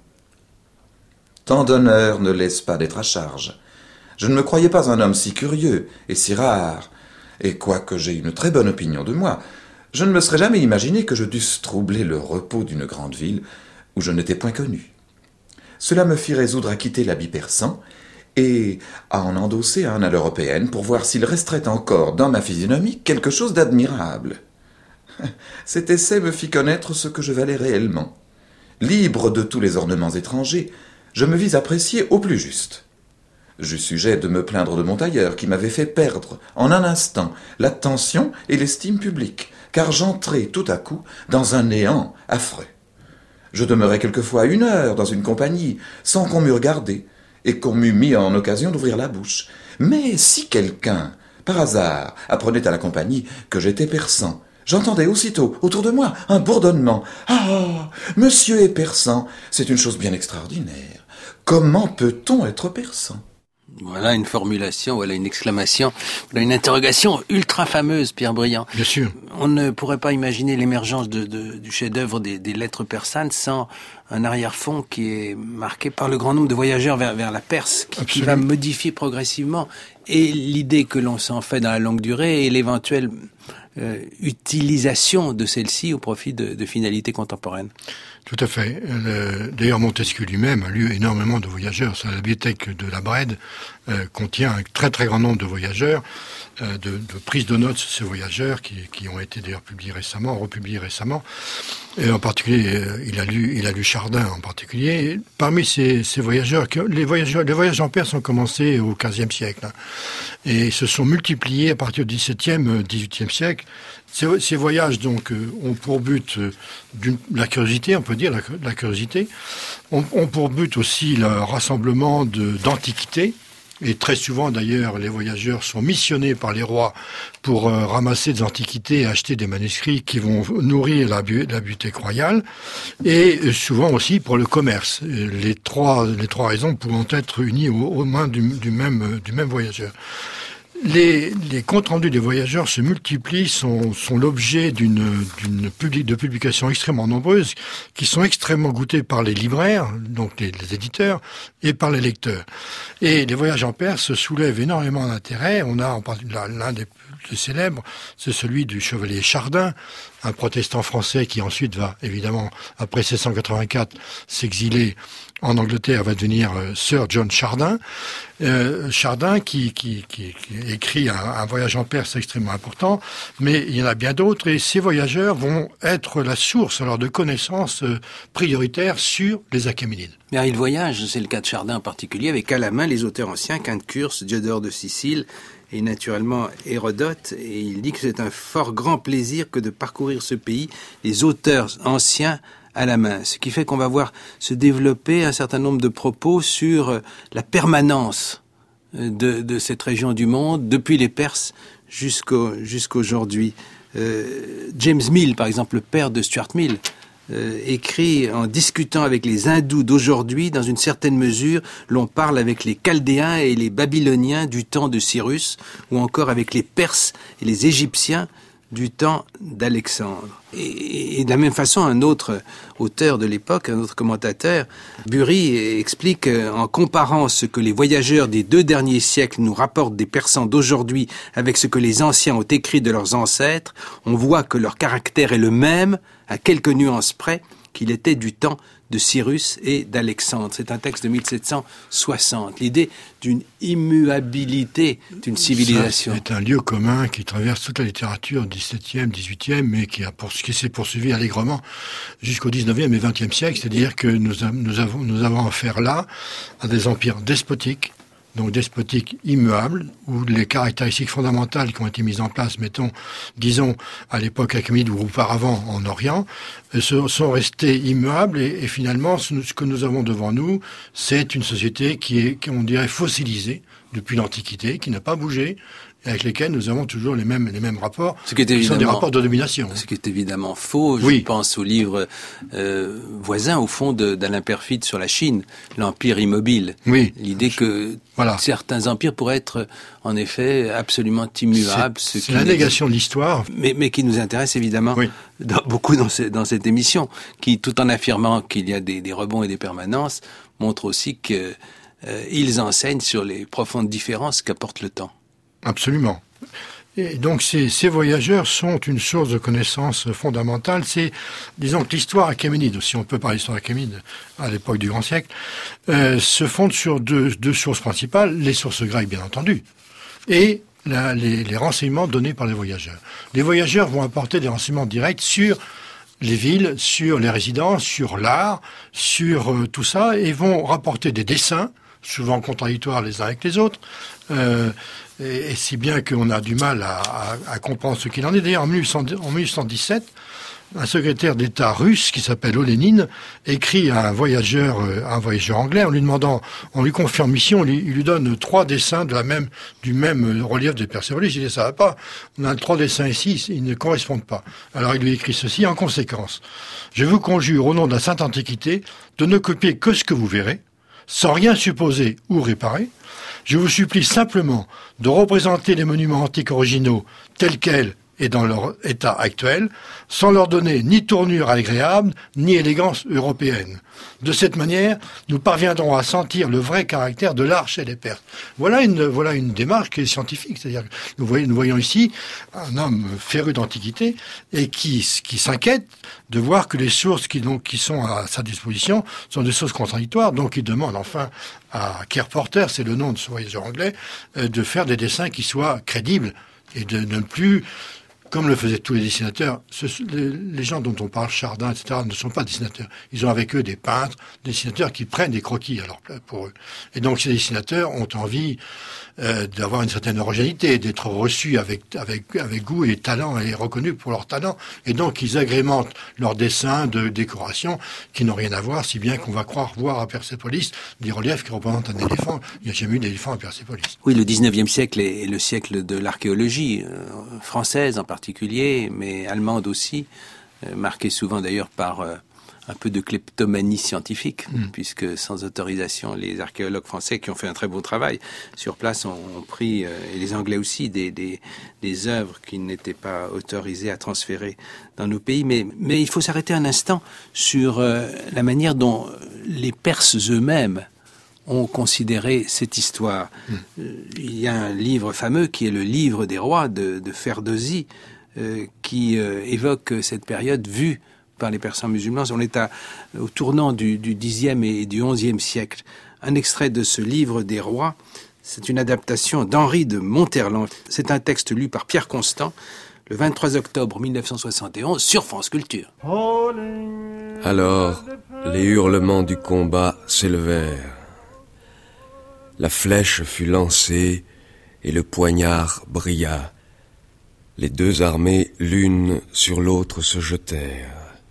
Tant d'honneur ne laisse pas d'être à charge. Je ne me croyais pas un homme si curieux et si rare, et quoique j'aie une très bonne opinion de moi, je ne me serais jamais imaginé que je dusse troubler le repos d'une grande ville où je n'étais point connu. Cela me fit résoudre à quitter l'habit persan et à en endosser un à l'européenne pour voir s'il resterait encore dans ma physionomie quelque chose d'admirable. Cet essai me fit connaître ce que je valais réellement. Libre de tous les ornements étrangers, je me vis apprécié au plus juste. J'eus sujet de me plaindre de mon tailleur qui m'avait fait perdre en un instant l'attention et l'estime publique, car j'entrai tout à coup dans un néant affreux. Je demeurais quelquefois 1 heure dans une compagnie sans qu'on m'eût regardé et qu'on m'eût mis en occasion d'ouvrir la bouche. Mais si quelqu'un, par hasard, apprenait à la compagnie que j'étais persan, j'entendais aussitôt, autour de moi, un bourdonnement. « Ah, monsieur est persan, c'est une chose bien extraordinaire. Comment peut-on être persan ?» Voilà une formulation, voilà une exclamation, voilà une interrogation ultra fameuse, Pierre Briand. Bien sûr. On ne pourrait pas imaginer l'émergence du chef-d'œuvre des lettres persanes sans un arrière-fond qui est marqué par le grand nombre de voyageurs vers la Perse, qui va modifier progressivement et l'idée que l'on s'en fait dans la longue durée et l'éventuelle utilisation de celle-ci au profit de finalités contemporaines. Tout à fait. D'ailleurs, Montesquieu lui-même a lu énormément de voyageurs. La bibliothèque de la Brède contient un très très grand nombre de voyageurs, de prises de notes sur ces voyageurs qui ont été d'ailleurs republiés récemment. Et en particulier, il a lu Chardin en particulier. Et parmi ces voyageurs, les voyages en Perse ont commencé au XVe siècle, et se sont multipliés à partir du XVIIe, XVIIIe siècle. Ces voyages donc ont pour but la curiosité, on peut dire la curiosité, ont pour but aussi le rassemblement d'antiquités. Et très souvent, d'ailleurs, les voyageurs sont missionnés par les rois pour ramasser des antiquités et acheter des manuscrits qui vont nourrir la bibliothèque royale, et souvent aussi pour le commerce. Les trois raisons pouvant être unies aux mains du même voyageur. Les comptes rendus des voyageurs se multiplient, sont l'objet de publications extrêmement nombreuses, qui sont extrêmement goûtées par les libraires, donc les éditeurs, et par les lecteurs. Et les voyages en Perse soulèvent énormément d'intérêt. On a en particulier l'un des plus célèbres, c'est celui du chevalier Chardin, un protestant français qui ensuite va, évidemment, après 1684, s'exiler en Angleterre, va devenir Sir John Chardin. Chardin qui écrit un voyage en Perse extrêmement important, mais il y en a bien d'autres, et ces voyageurs vont être la source alors de connaissances prioritaires sur les Achéménides. Mais il voyage, c'est le cas de Chardin en particulier, avec à la main les auteurs anciens, Quint de Kurs, Diodore de Sicile, et naturellement Hérodote, et il dit que c'est un fort grand plaisir que de parcourir ce pays, les auteurs anciens à la main. Ce qui fait qu'on va voir se développer un certain nombre de propos sur la permanence de cette région du monde, depuis les Perses jusqu'aujourd'hui. James Mill, par exemple, le père de Stuart Mill, écrit en discutant avec les hindous d'aujourd'hui, dans une certaine mesure, l'on parle avec les Chaldéens et les Babyloniens du temps de Cyrus, ou encore avec les Perses et les Égyptiens du temps d'Alexandre. Et de la même façon, un autre auteur de l'époque, un autre commentateur, Bury, explique en comparant ce que les voyageurs des 2 derniers siècles nous rapportent des Persans d'aujourd'hui avec ce que les anciens ont écrit de leurs ancêtres, on voit que leur caractère est le même, à quelques nuances près, qu'il était du temps de Cyrus et d'Alexandre. C'est un texte de 1760. L'idée d'une immuabilité d'une civilisation. C'est un lieu commun qui traverse toute la littérature du XVIIe, XVIIIe, mais qui s'est poursuivi allègrement jusqu'au XIXe et XXe siècle. C'est-à-dire que nous avons affaire là à des empires despotiques, donc despotiques immuables, où les caractéristiques fondamentales qui ont été mises en place, disons, à l'époque achéménide ou auparavant en Orient, sont restées immuables, et finalement, ce que nous avons devant nous, c'est une société qui est, on dirait, fossilisée depuis l'Antiquité, qui n'a pas bougé, avec lesquels nous avons toujours les mêmes rapports, qui sont des rapports de domination. Ce qui est évidemment faux. Je pense au livre voisin, au fond, d'Alain Perfit sur la Chine, l'Empire immobile. Oui. L'idée que certains empires pourraient être, en effet, absolument immuables. C'est la négation de l'histoire. Mais qui nous intéresse, évidemment, beaucoup dans cette émission, qui, tout en affirmant qu'il y a des rebonds et des permanences, montre aussi qu'ils enseignent sur les profondes différences qu'apporte le temps. Absolument. Et donc ces voyageurs sont une source de connaissances fondamentales. Disons que l'histoire achéménide, si on peut parler d'histoire achéménide à l'époque du grand siècle, se fonde sur deux sources principales, les sources grecques bien entendu, et les renseignements donnés par les voyageurs. Les voyageurs vont apporter des renseignements directs sur les villes, sur les résidences, sur l'art, sur tout ça, et vont rapporter des dessins, souvent contradictoires les uns avec les autres, et si bien qu'on a du mal à comprendre ce qu'il en est. D'ailleurs, en 1817, un secrétaire d'État russe qui s'appelle Olénine écrit à un voyageur anglais en lui confiant mission, il lui donne 3 dessins du même relief de Persépolis. Il dit, ça va pas, on a 3 dessins ici, ils ne correspondent pas. Alors il lui écrit ceci: en conséquence, je vous conjure au nom de la Sainte Antiquité de ne copier que ce que vous verrez, sans rien supposer ou réparer. Je vous supplie simplement de représenter les monuments antiques originaux tels quels et dans leur état actuel, sans leur donner ni tournure agréable, ni élégance européenne. De cette manière, nous parviendrons à sentir le vrai caractère de l'art chez les Perses. Voilà une démarche qui est scientifique, c'est-à-dire que nous voyons ici un homme féru d'antiquité et qui s'inquiète de voir que les sources qui sont à sa disposition sont des sources contradictoires, donc il demande enfin à Keir Porter, c'est le nom de ce voyageur anglais, de faire des dessins qui soient crédibles et de ne plus, comme le faisaient tous les dessinateurs, les gens dont on parle, Chardin, etc., ne sont pas dessinateurs. Ils ont avec eux des peintres, des dessinateurs qui prennent des croquis pour eux. Et donc ces dessinateurs ont envie d'avoir une certaine originalité, d'être reçus avec goût et talent et reconnus pour leur talent. Et donc ils agrémentent leurs dessins de décoration qui n'ont rien à voir, si bien qu'on va croire voir à Persépolis des reliefs qui représentent un éléphant. Il n'y a jamais eu d'éléphant à Persépolis. Oui, le 19e siècle est le siècle de l'archéologie française en particulier, mais allemande aussi, marquée souvent d'ailleurs par un peu de kleptomanie scientifique, puisque sans autorisation, les archéologues français qui ont fait un très bon travail sur place ont pris, et les Anglais aussi, des œuvres qui n'étaient pas autorisées à transférer dans nos pays. Mais il faut s'arrêter un instant sur la manière dont les Perses eux-mêmes ont considéré cette histoire. Il y a un livre fameux qui est le livre des rois de Ferdowsi, qui évoque cette période vue par les Persans musulmans. On est au tournant du Xe et du XIe siècle. Un extrait de ce livre des rois, c'est une adaptation d'Henri de Monterland. C'est un texte lu par Pierre Constant le 23 octobre 1971 sur France Culture. Alors, les hurlements du combat s'élevèrent. La flèche fut lancée et le poignard brilla. Les deux armées, l'une sur l'autre, se jetèrent.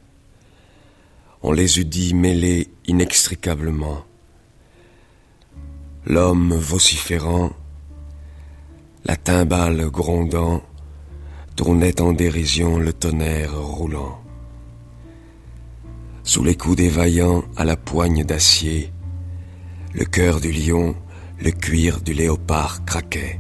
On les eût dit mêlés inextricablement. L'homme vociférant, la timbale grondant, tournait en dérision le tonnerre roulant. Sous les coups des vaillants à la poigne d'acier, le cœur du lion, le cuir du léopard craquait.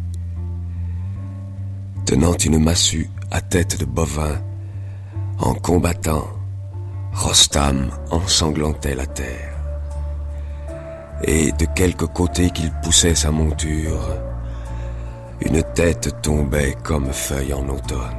Tenant une massue à tête de bovin, en combattant, Rostam ensanglantait la terre. Et de quelque côté qu'il poussait sa monture, une tête tombait comme feuille en automne.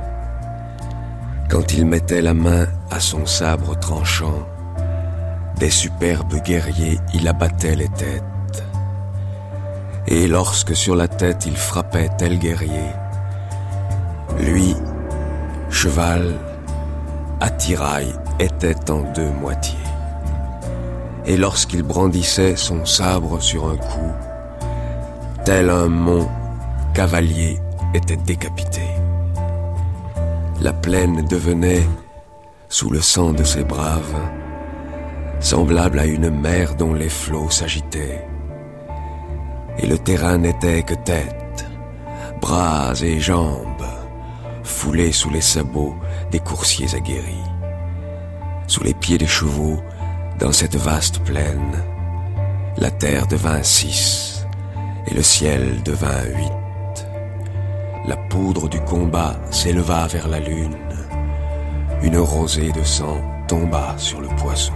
Quand il mettait la main à son sabre tranchant, des superbes guerriers il abattait les têtes. Et lorsque sur la tête il frappait tel guerrier, lui, cheval, attirail, était en deux moitiés. Et lorsqu'il brandissait son sabre sur un coup, tel un mont, cavalier était décapité. La plaine devenait, sous le sang de ses braves, semblable à une mer dont les flots s'agitaient. Et le terrain n'était que tête, bras et jambes, foulés sous les sabots des coursiers aguerris. Sous les pieds des chevaux, dans cette vaste plaine, la terre devint 6 et le ciel devint 8. La poudre du combat s'éleva vers la lune. Une rosée de sang tomba sur le poisson.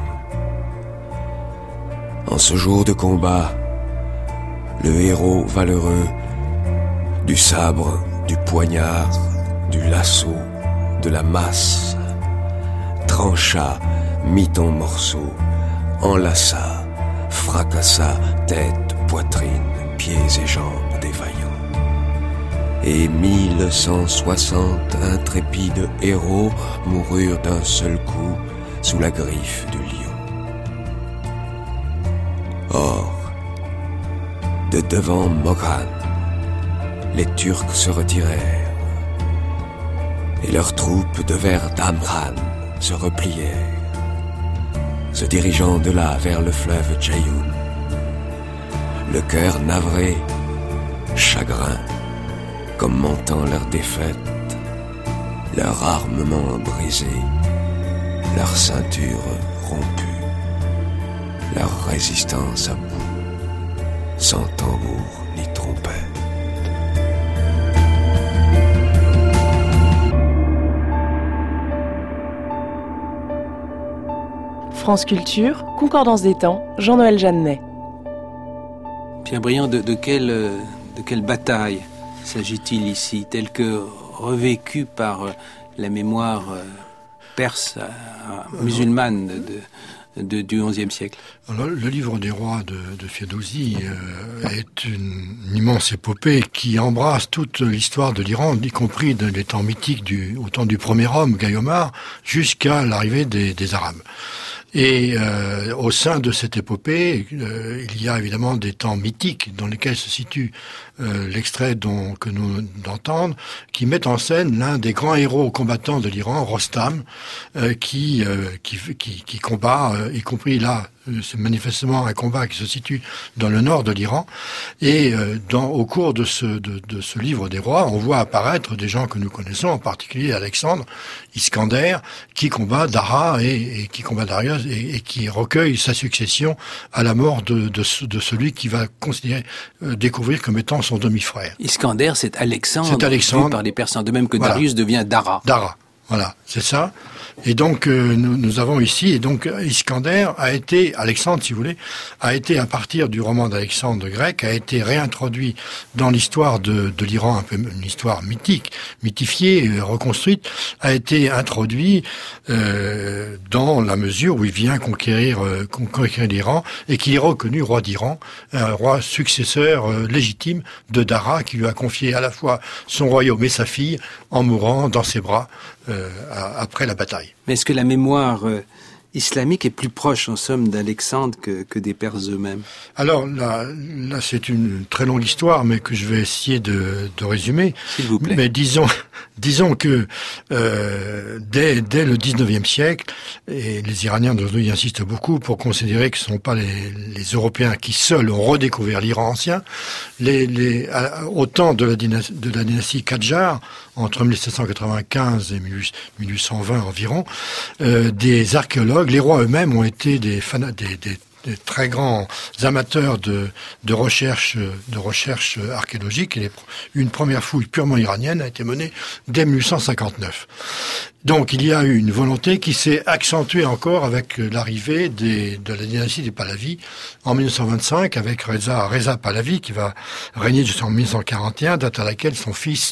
En ce jour de combat, le héros valeureux, du sabre, du poignard, du lasso, de la masse, trancha, mit en morceaux, enlaça, fracassa tête, poitrine, pieds et jambes des vaillants. Et 1160 intrépides héros moururent d'un seul coup sous la griffe du lion. Or, de devant Moghan, les Turcs se retirèrent, et leurs troupes de vers Damran se replièrent, se dirigeant de là vers le fleuve Jayoun. Le cœur navré, chagrin, commentant leur défaite, leur armement brisé, leur ceinture rompue, leur résistance à bout, sans tambour ni trompette. France Culture, Concordance des temps, Jean-Noël Jeannet. Pierre Briand, de quelle bataille s'agit-il ici, telle que revécue par la mémoire perse, musulmane du XIe siècle? Alors, le livre des rois de Firdousi est une immense épopée qui embrasse toute l'histoire de l'Iran, y compris des temps mythiques au temps du premier homme, Gayomar, jusqu'à l'arrivée des Arabes. Et au sein de cette épopée, il y a évidemment des temps mythiques dans lesquels se situe l'extrait que nous d'entendre, qui met en scène l'un des grands héros combattants de l'Iran, Rostam, qui combat, y compris là. C'est manifestement un combat qui se situe dans le nord de l'Iran. Et au cours de ce livre des rois, on voit apparaître des gens que nous connaissons, en particulier Alexandre, Iskander, qui combat Dara et qui combat Darius et qui recueille sa succession à la mort de celui qui va découvrir comme étant son demi-frère. Iskander, c'est Alexandre vu par les Persans, de même que voilà. Darius devient Dara. Dara, voilà, c'est ça. Et donc nous avons ici, et donc Iskander Alexandre si vous voulez, a été à partir du roman d'Alexandre grec, a été réintroduit dans l'histoire de l'Iran, un peu une histoire mythifiée, reconstruite, a été introduit dans la mesure où il vient conquérir l'Iran et qu'il est reconnu roi d'Iran, un roi successeur légitime de Dara, qui lui a confié à la fois son royaume et sa fille en mourant dans ses bras après la bataille. Mais est-ce que la mémoire islamique est plus proche, en somme, d'Alexandre que des Perses eux-mêmes? Alors là, c'est une très longue histoire, mais que je vais essayer de résumer. S'il vous plaît. Mais disons que dès le 19e siècle, et les Iraniens d'aujourd'hui insistent beaucoup pour considérer que ce ne sont pas les Européens qui seuls ont redécouvert l'Iran ancien, au temps de la dynastie Kadjar, entre 1795 et 1820 environ, des archéologues, les rois eux-mêmes ont été des très grands amateurs de recherche archéologique, et une première fouille purement iranienne a été menée dès 1859. Donc il y a eu une volonté qui s'est accentuée encore avec l'arrivée de la dynastie des Pahlavis en 1925, avec Reza Pahlavi, qui va régner jusqu'en 1941, date à laquelle son fils,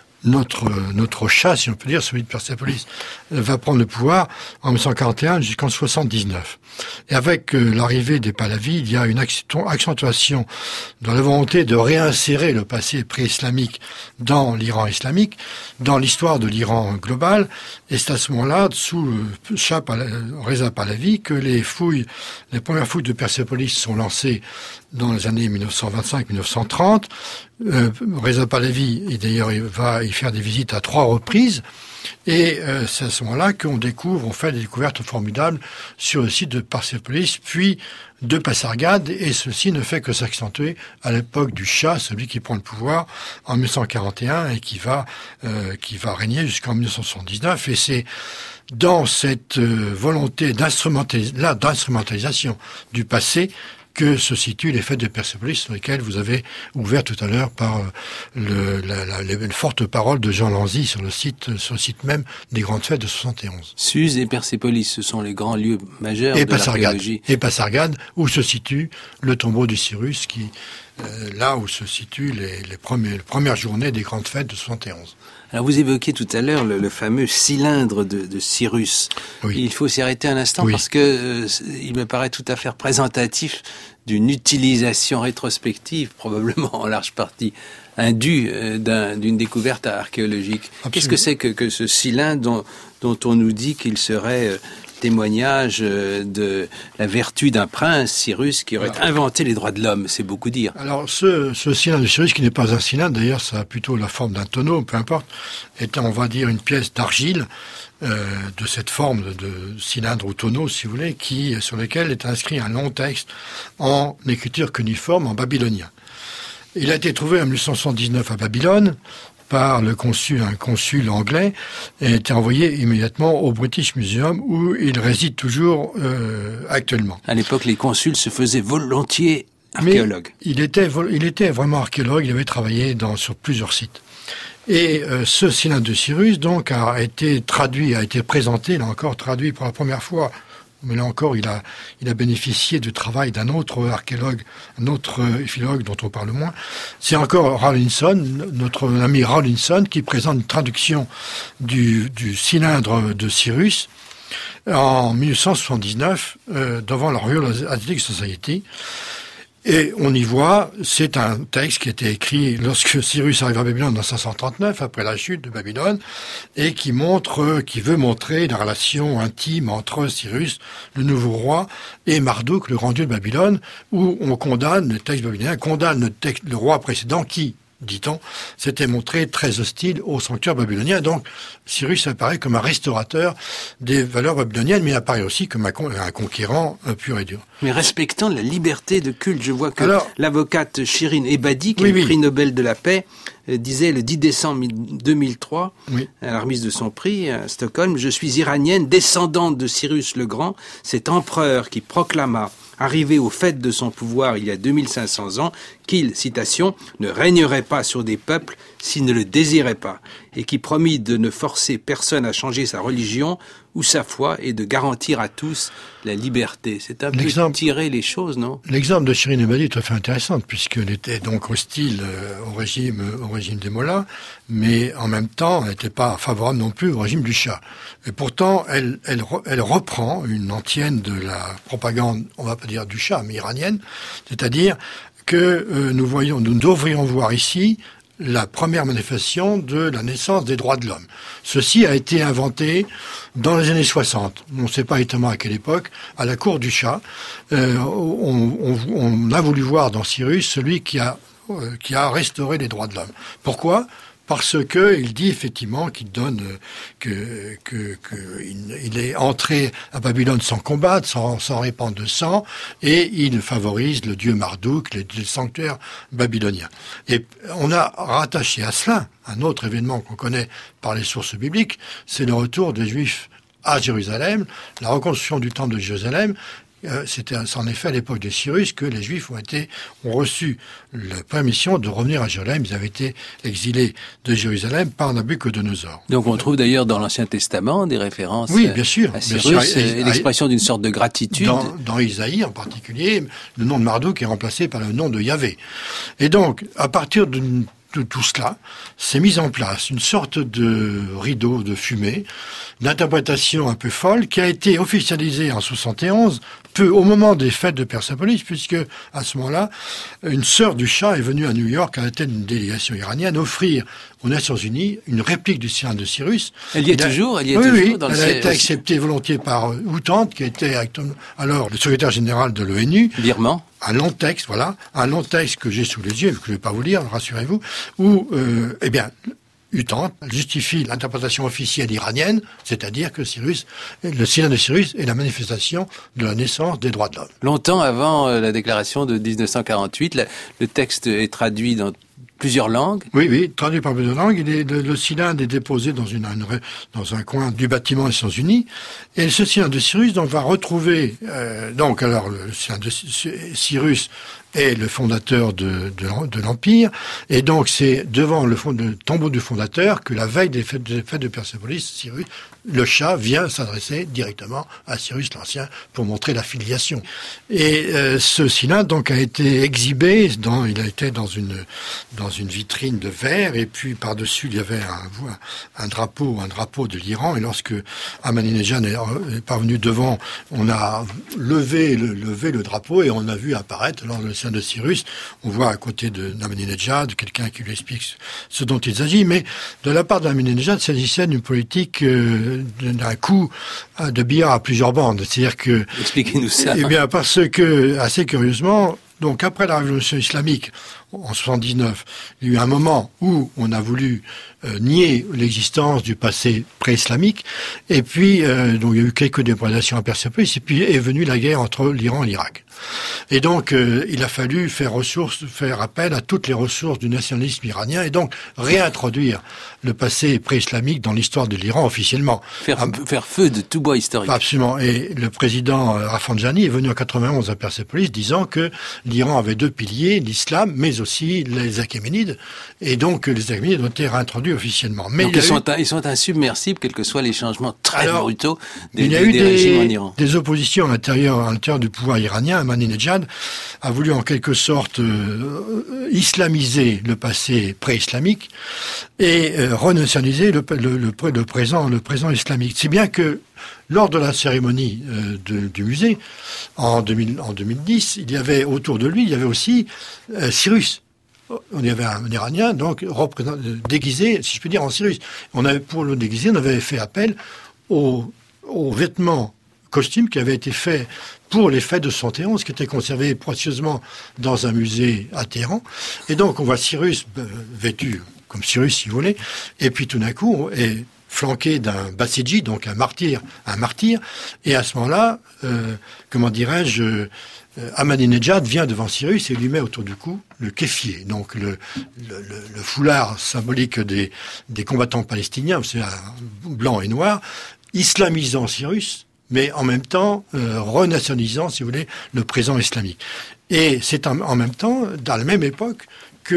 notre chat, si on peut dire, celui de Persépolis, va prendre le pouvoir en 1941 jusqu'en 1979. Et avec l'arrivée des Pahlavis, il y a une accentuation dans la volonté de réinsérer le passé pré-islamique dans l'Iran islamique, dans l'histoire de l'Iran global. Et c'est à ce moment-là, sous le Shah Reza Pahlavi, que les premières fouilles de Persépolis sont lancées dans les années 1925-1930. Reza Pahlavi, d'ailleurs, il va y faire des visites à 3 reprises. Et c'est à ce moment-là on fait des découvertes formidables sur le site de Persépolis, puis de Pasargad, et ceci ne fait que s'accentuer à l'époque du Shah, celui qui prend le pouvoir en 1941 et qui va régner jusqu'en 1979. Et c'est dans cette volonté d'instrumentalisation du passé que se situent les fêtes de Persépolis, sur lesquelles vous avez ouvert tout à l'heure par les fortes paroles de Jean Lanzy sur le site même des grandes fêtes de 71. Suse et Persépolis, ce sont les grands lieux majeurs de l'archéologie. Et Pasargad, où se situe le tombeau de Cyrus, là où se situent les premières journées des grandes fêtes de 71. Alors vous évoquiez tout à l'heure le fameux cylindre de Cyrus. Oui. Il faut s'y arrêter un instant parce que il me paraît tout à fait représentatif d'une utilisation rétrospective, probablement en large partie indue, d'une découverte archéologique. Absolument. Qu'est-ce que c'est que ce cylindre dont on nous dit qu'il serait témoignage de la vertu d'un prince, Cyrus, qui aurait inventé les droits de l'homme, c'est beaucoup dire. Alors, ce cylindre de Cyrus, qui n'est pas un cylindre, d'ailleurs, ça a plutôt la forme d'un tonneau, peu importe, est, on va dire, une pièce d'argile, de cette forme de cylindre ou tonneau, si vous voulez, sur lequel est inscrit un long texte en écriture cuneiforme, en babylonien. Il a été trouvé en 1879 à Babylone, par un consul anglais, et a été envoyé immédiatement au British Museum, où il réside toujours actuellement. À l'époque, les consuls se faisaient volontiers archéologues. Mais il était vraiment archéologue, il avait travaillé sur plusieurs sites. Et ce cylindre de Cyrus, donc, a été présenté, là encore traduit pour la première fois, mais là encore, il a bénéficié du travail d'un autre archéologue, un autre philologue dont on parle moins. C'est encore Rawlinson, notre ami Rawlinson, qui présente une traduction du cylindre de Cyrus en 1879 devant la Royal Athletic Society. Et on y voit, c'est un texte qui a été écrit lorsque Cyrus arrive à Babylone en 539, après la chute de Babylone, et qui veut montrer la relation intime entre Cyrus, le nouveau roi, et Marduk, le grand dieu de Babylone, où on condamne, le texte babylonien condamne le roi précédent qui, dit-on, s'était montré très hostile au sanctuaire babylonien. Donc, Cyrus apparaît comme un restaurateur des valeurs babyloniennes, mais apparaît aussi comme un conquérant pur et dur. Mais respectant la liberté de culte, je vois que l'avocate Shirin Ebadi, qui est le prix Nobel de la paix, disait le 10 décembre 2003, à la remise de son prix à Stockholm, « Je suis iranienne, descendante de Cyrus le Grand, cet empereur qui proclama arrivé au fait de son pouvoir il y a 2500 ans, qu'il, citation, ne régnerait pas sur des peuples s'il ne le désirait pas, et qui promit de ne forcer personne à changer sa religion ou sa foi et de garantir à tous la liberté. C'est un peu tirer les choses, non? L'exemple de Shirin Ebadi est tout à fait intéressant, puisqu'elle était donc hostile au régime des Mollahs, mais en même temps, elle n'était pas favorable non plus au régime du Shah. Et pourtant, elle reprend une antienne de la propagande, on va pas dire du Shah, mais iranienne, c'est-à-dire que nous devrions voir ici la première manifestation de la naissance des droits de l'homme. Ceci a été inventé dans les années 60. On ne sait pas exactement à quelle époque, à la cour du Shah. On a voulu voir dans Cyrus celui qui a restauré les droits de l'homme. Pourquoi ? Parce que il dit effectivement qu'il donne il est entré à Babylone sans combattre, sans répandre de sang, et il favorise le dieu Marduk, les sanctuaires babyloniens. Et on a rattaché à cela un autre événement qu'on connaît par les sources bibliques, c'est le retour des Juifs à Jérusalem, la reconstruction du temple de Jérusalem. C'était en effet à l'époque de Cyrus que les Juifs ont reçu la permission de revenir à Jérusalem. Ils avaient été exilés de Jérusalem par Nabuchodonosor. Donc on trouve d'ailleurs dans l'Ancien Testament des références bien sûr, à Cyrus et l'expression d'une sorte de gratitude. Dans Isaïe en particulier, le nom de Marduk est remplacé par le nom de Yahvé. Et donc, à partir de tout cela, s'est mise en place une sorte de rideau de fumée, d'interprétation un peu folle, qui a été officialisée en 71, au moment des fêtes de Persépolis, puisque à ce moment-là, une sœur du Shah est venue à New York à la tête d'une délégation iranienne offrir aux Nations Unies une réplique du cylindre de Cyrus. Elle y est toujours. Elle a été acceptée volontiers par Outant, qui était alors le secrétaire général de l'ONU. Birman. Un long texte que j'ai sous les yeux, que je ne vais pas vous lire, rassurez-vous, où, Outant justifie l'interprétation officielle iranienne, c'est-à-dire que le cylindre de Cyrus est la manifestation de la naissance des droits de l'homme. Longtemps avant la déclaration de 1948, le texte est traduit dans plusieurs langues. Oui, traduit par plusieurs langues. Le cylindre est déposé dans un coin du bâtiment des Nations Unies. Et ce cylindre de Cyrus, donc, va retrouver, le cylindre de Cyrus est le fondateur de l'Empire. Et donc, c'est devant le tombeau du fondateur que la veille des fêtes de Persépolis, Cyrus, le Shah vient s'adresser directement à Cyrus l'Ancien pour montrer la filiation. Et ce cylindre donc a été exhibé il a été dans une vitrine de verre, et puis par-dessus il y avait un drapeau de l'Iran. Et lorsque Ahmadinejad est parvenu devant, on a levé le drapeau et on a vu apparaître dans le cylindre de Cyrus. On voit à côté d'Ahmadinejad quelqu'un qui lui explique ce dont il s'agit, mais de la part d'Ahmadinejad, il s'agissait d'une politique d'un coup de billard à plusieurs bandes. C'est-à-dire que... Expliquez-nous ça. Eh bien, parce que, assez curieusement, donc après la révolution islamique, en 79, il y a eu un moment où on a voulu nier l'existence du passé pré-islamique, et puis donc il y a eu quelques déprédations à Persépolis, et puis est venue la guerre entre l'Iran et l'Irak. Et donc il a fallu faire appel à toutes les ressources du nationalisme iranien, et donc réintroduire le passé pré-islamique dans l'histoire de l'Iran officiellement. Faire feu de tout bois historique. Absolument. Et le président Rafsanjani est venu en 91 à Persépolis disant que l'Iran avait deux piliers, l'islam, mais favorise aussi les Achéménides, et donc les Achéménides ont été réintroduits officiellement. Mais donc ils sont insubmersibles, quels que soient les changements très brutaux des régimes en Iran. Des oppositions à l'intérieur du pouvoir iranien. Ahmadinejad a voulu en quelque sorte islamiser le passé pré-islamique et renationaliser le présent islamique. C'est bien que lors de la cérémonie du musée, en 2010, il y avait autour de lui, il y avait aussi Cyrus. On y avait un Iranien, donc déguisé, si je peux dire, en Cyrus. Pour le déguiser, on avait fait appel aux vêtements, costumes qui avaient été faits pour les fêtes de 71, qui étaient conservés précieusement dans un musée à Téhéran. Et donc, on voit Cyrus vêtu comme Cyrus, si vous voulez, et puis tout d'un coup, flanqué d'un bassidji, donc un martyr, et à ce moment-là, Ahmadinejad vient devant Cyrus et lui met autour du cou le kéfier, donc le foulard symbolique des combattants palestiniens, c'est un blanc et noir, islamisant Cyrus, mais en même temps renationalisant, si vous voulez, le présent islamique. Et c'est en même temps, à la même époque,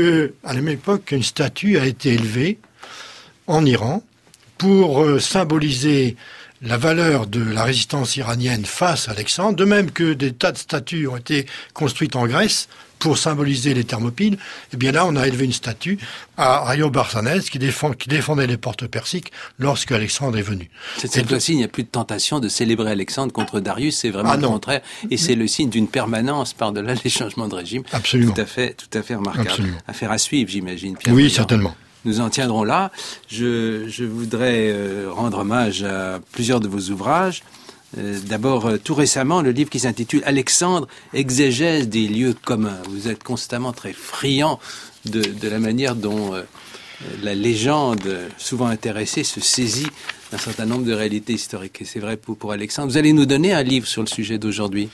qu'une statue a été élevée en Iran pour symboliser la valeur de la résistance iranienne face à Alexandre, de même que des tas de statues ont été construites en Grèce pour symboliser les Thermopyles. Et bien là, on a élevé une statue à Ariobarzanes qui défendait les portes persiques lorsque Alexandre est venu. Cette fois-ci, il n'y a plus de tentation de célébrer Alexandre contre Darius, c'est vraiment le contraire. Et c'est le signe d'une permanence par-delà les changements de régime. Absolument. Tout à fait remarquable. Absolument. Affaire à suivre, j'imagine, Pierre. Oui, Brillant. certainement. Nous en tiendrons là. Je voudrais rendre hommage à plusieurs de vos ouvrages. D'abord, tout récemment, le livre qui s'intitule « Alexandre, exégèse des lieux communs ». Vous êtes constamment très friand de la manière dont la légende, souvent intéressée, se saisit d'un certain nombre de réalités historiques. Et c'est vrai pour Alexandre. Vous allez nous donner un livre sur le sujet d'aujourd'hui.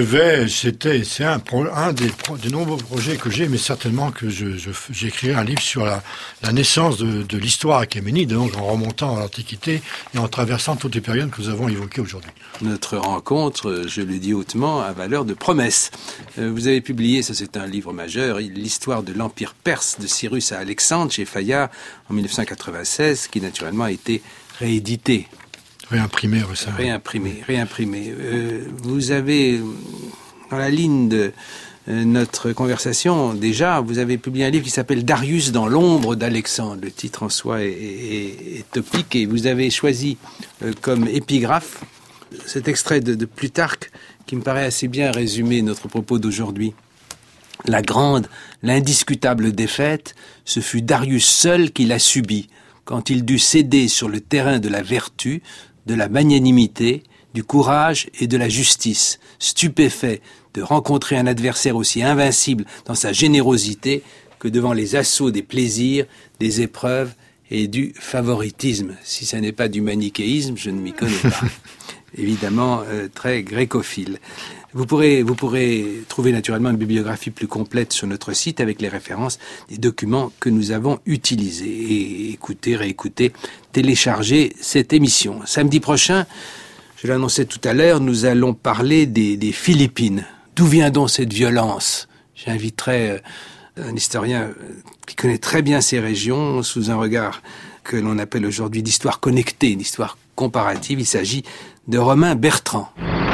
C'est un des nombreux projets que j'ai, mais certainement que j'écrirai un livre sur la naissance de l'histoire achéménide, donc en remontant à l'Antiquité et en traversant toutes les périodes que nous avons évoquées aujourd'hui. Notre rencontre, je le dis hautement, a valeur de promesse. Vous avez publié, ça c'est un livre majeur, l'histoire de l'Empire perse de Cyrus à Alexandre chez Fayard en 1996, qui naturellement a été réédité. Réimprimé récemment. Réimprimé. Vous avez, dans la ligne de notre conversation, déjà, vous avez publié un livre qui s'appelle « Darius dans l'ombre d'Alexandre ». Le titre en soi est topique et vous avez choisi comme épigraphe cet extrait de Plutarque qui me paraît assez bien résumer notre propos d'aujourd'hui. La grande, l'indiscutable défaite, ce fut Darius seul qui l'a subie, quand il dut céder sur le terrain de la vertu, de la magnanimité, du courage et de la justice, stupéfait de rencontrer un adversaire aussi invincible dans sa générosité que devant les assauts des plaisirs, des épreuves et du favoritisme. Si ça n'est pas du manichéisme, je ne m'y connais pas. Évidemment, très grécophile. Vous pourrez trouver naturellement une bibliographie plus complète sur notre site avec les références des documents que nous avons utilisés. Et écoutez, réécoutez, téléchargez cette émission. Samedi prochain, je l'annonçais tout à l'heure, nous allons parler des Philippines. D'où vient donc cette violence ? J'inviterai un historien qui connaît très bien ces régions sous un regard que l'on appelle aujourd'hui d'histoire connectée, d'histoire comparative. Il s'agit de Romain Bertrand.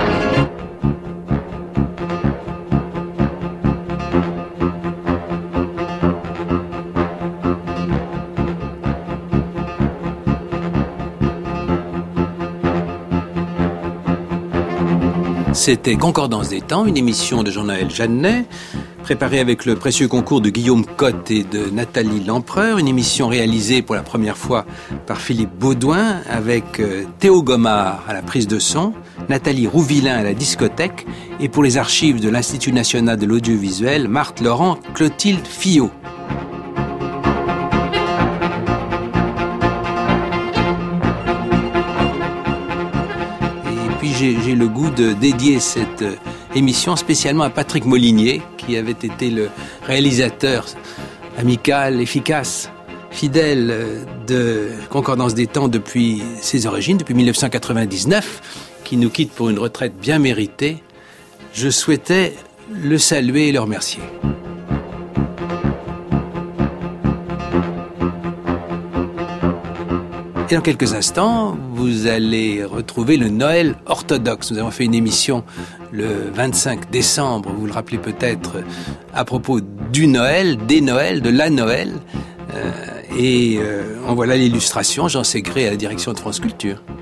C'était Concordance des temps, une émission de Jean-Noël Jeannet, préparée avec le précieux concours de Guillaume Cotte et de Nathalie Lempereur, une émission réalisée pour la première fois par Philippe Baudouin, avec Théo Gomard à la prise de son, Nathalie Rouvillain à la discothèque, et pour les archives de l'Institut national de l'audiovisuel, Marthe Laurent, Clotilde Fillot. J'ai le goût de dédier cette émission spécialement à Patrick Molinier, qui avait été le réalisateur amical, efficace, fidèle de Concordance des temps depuis ses origines, depuis 1999, qui nous quitte pour une retraite bien méritée. Je souhaitais le saluer et le remercier. Et dans quelques instants, vous allez retrouver le Noël orthodoxe. Nous avons fait une émission le 25 décembre, vous le rappelez peut-être, à propos du Noël, des Noëls, de la Noël. En voilà l'illustration. Jean Ségré à la direction de France Culture.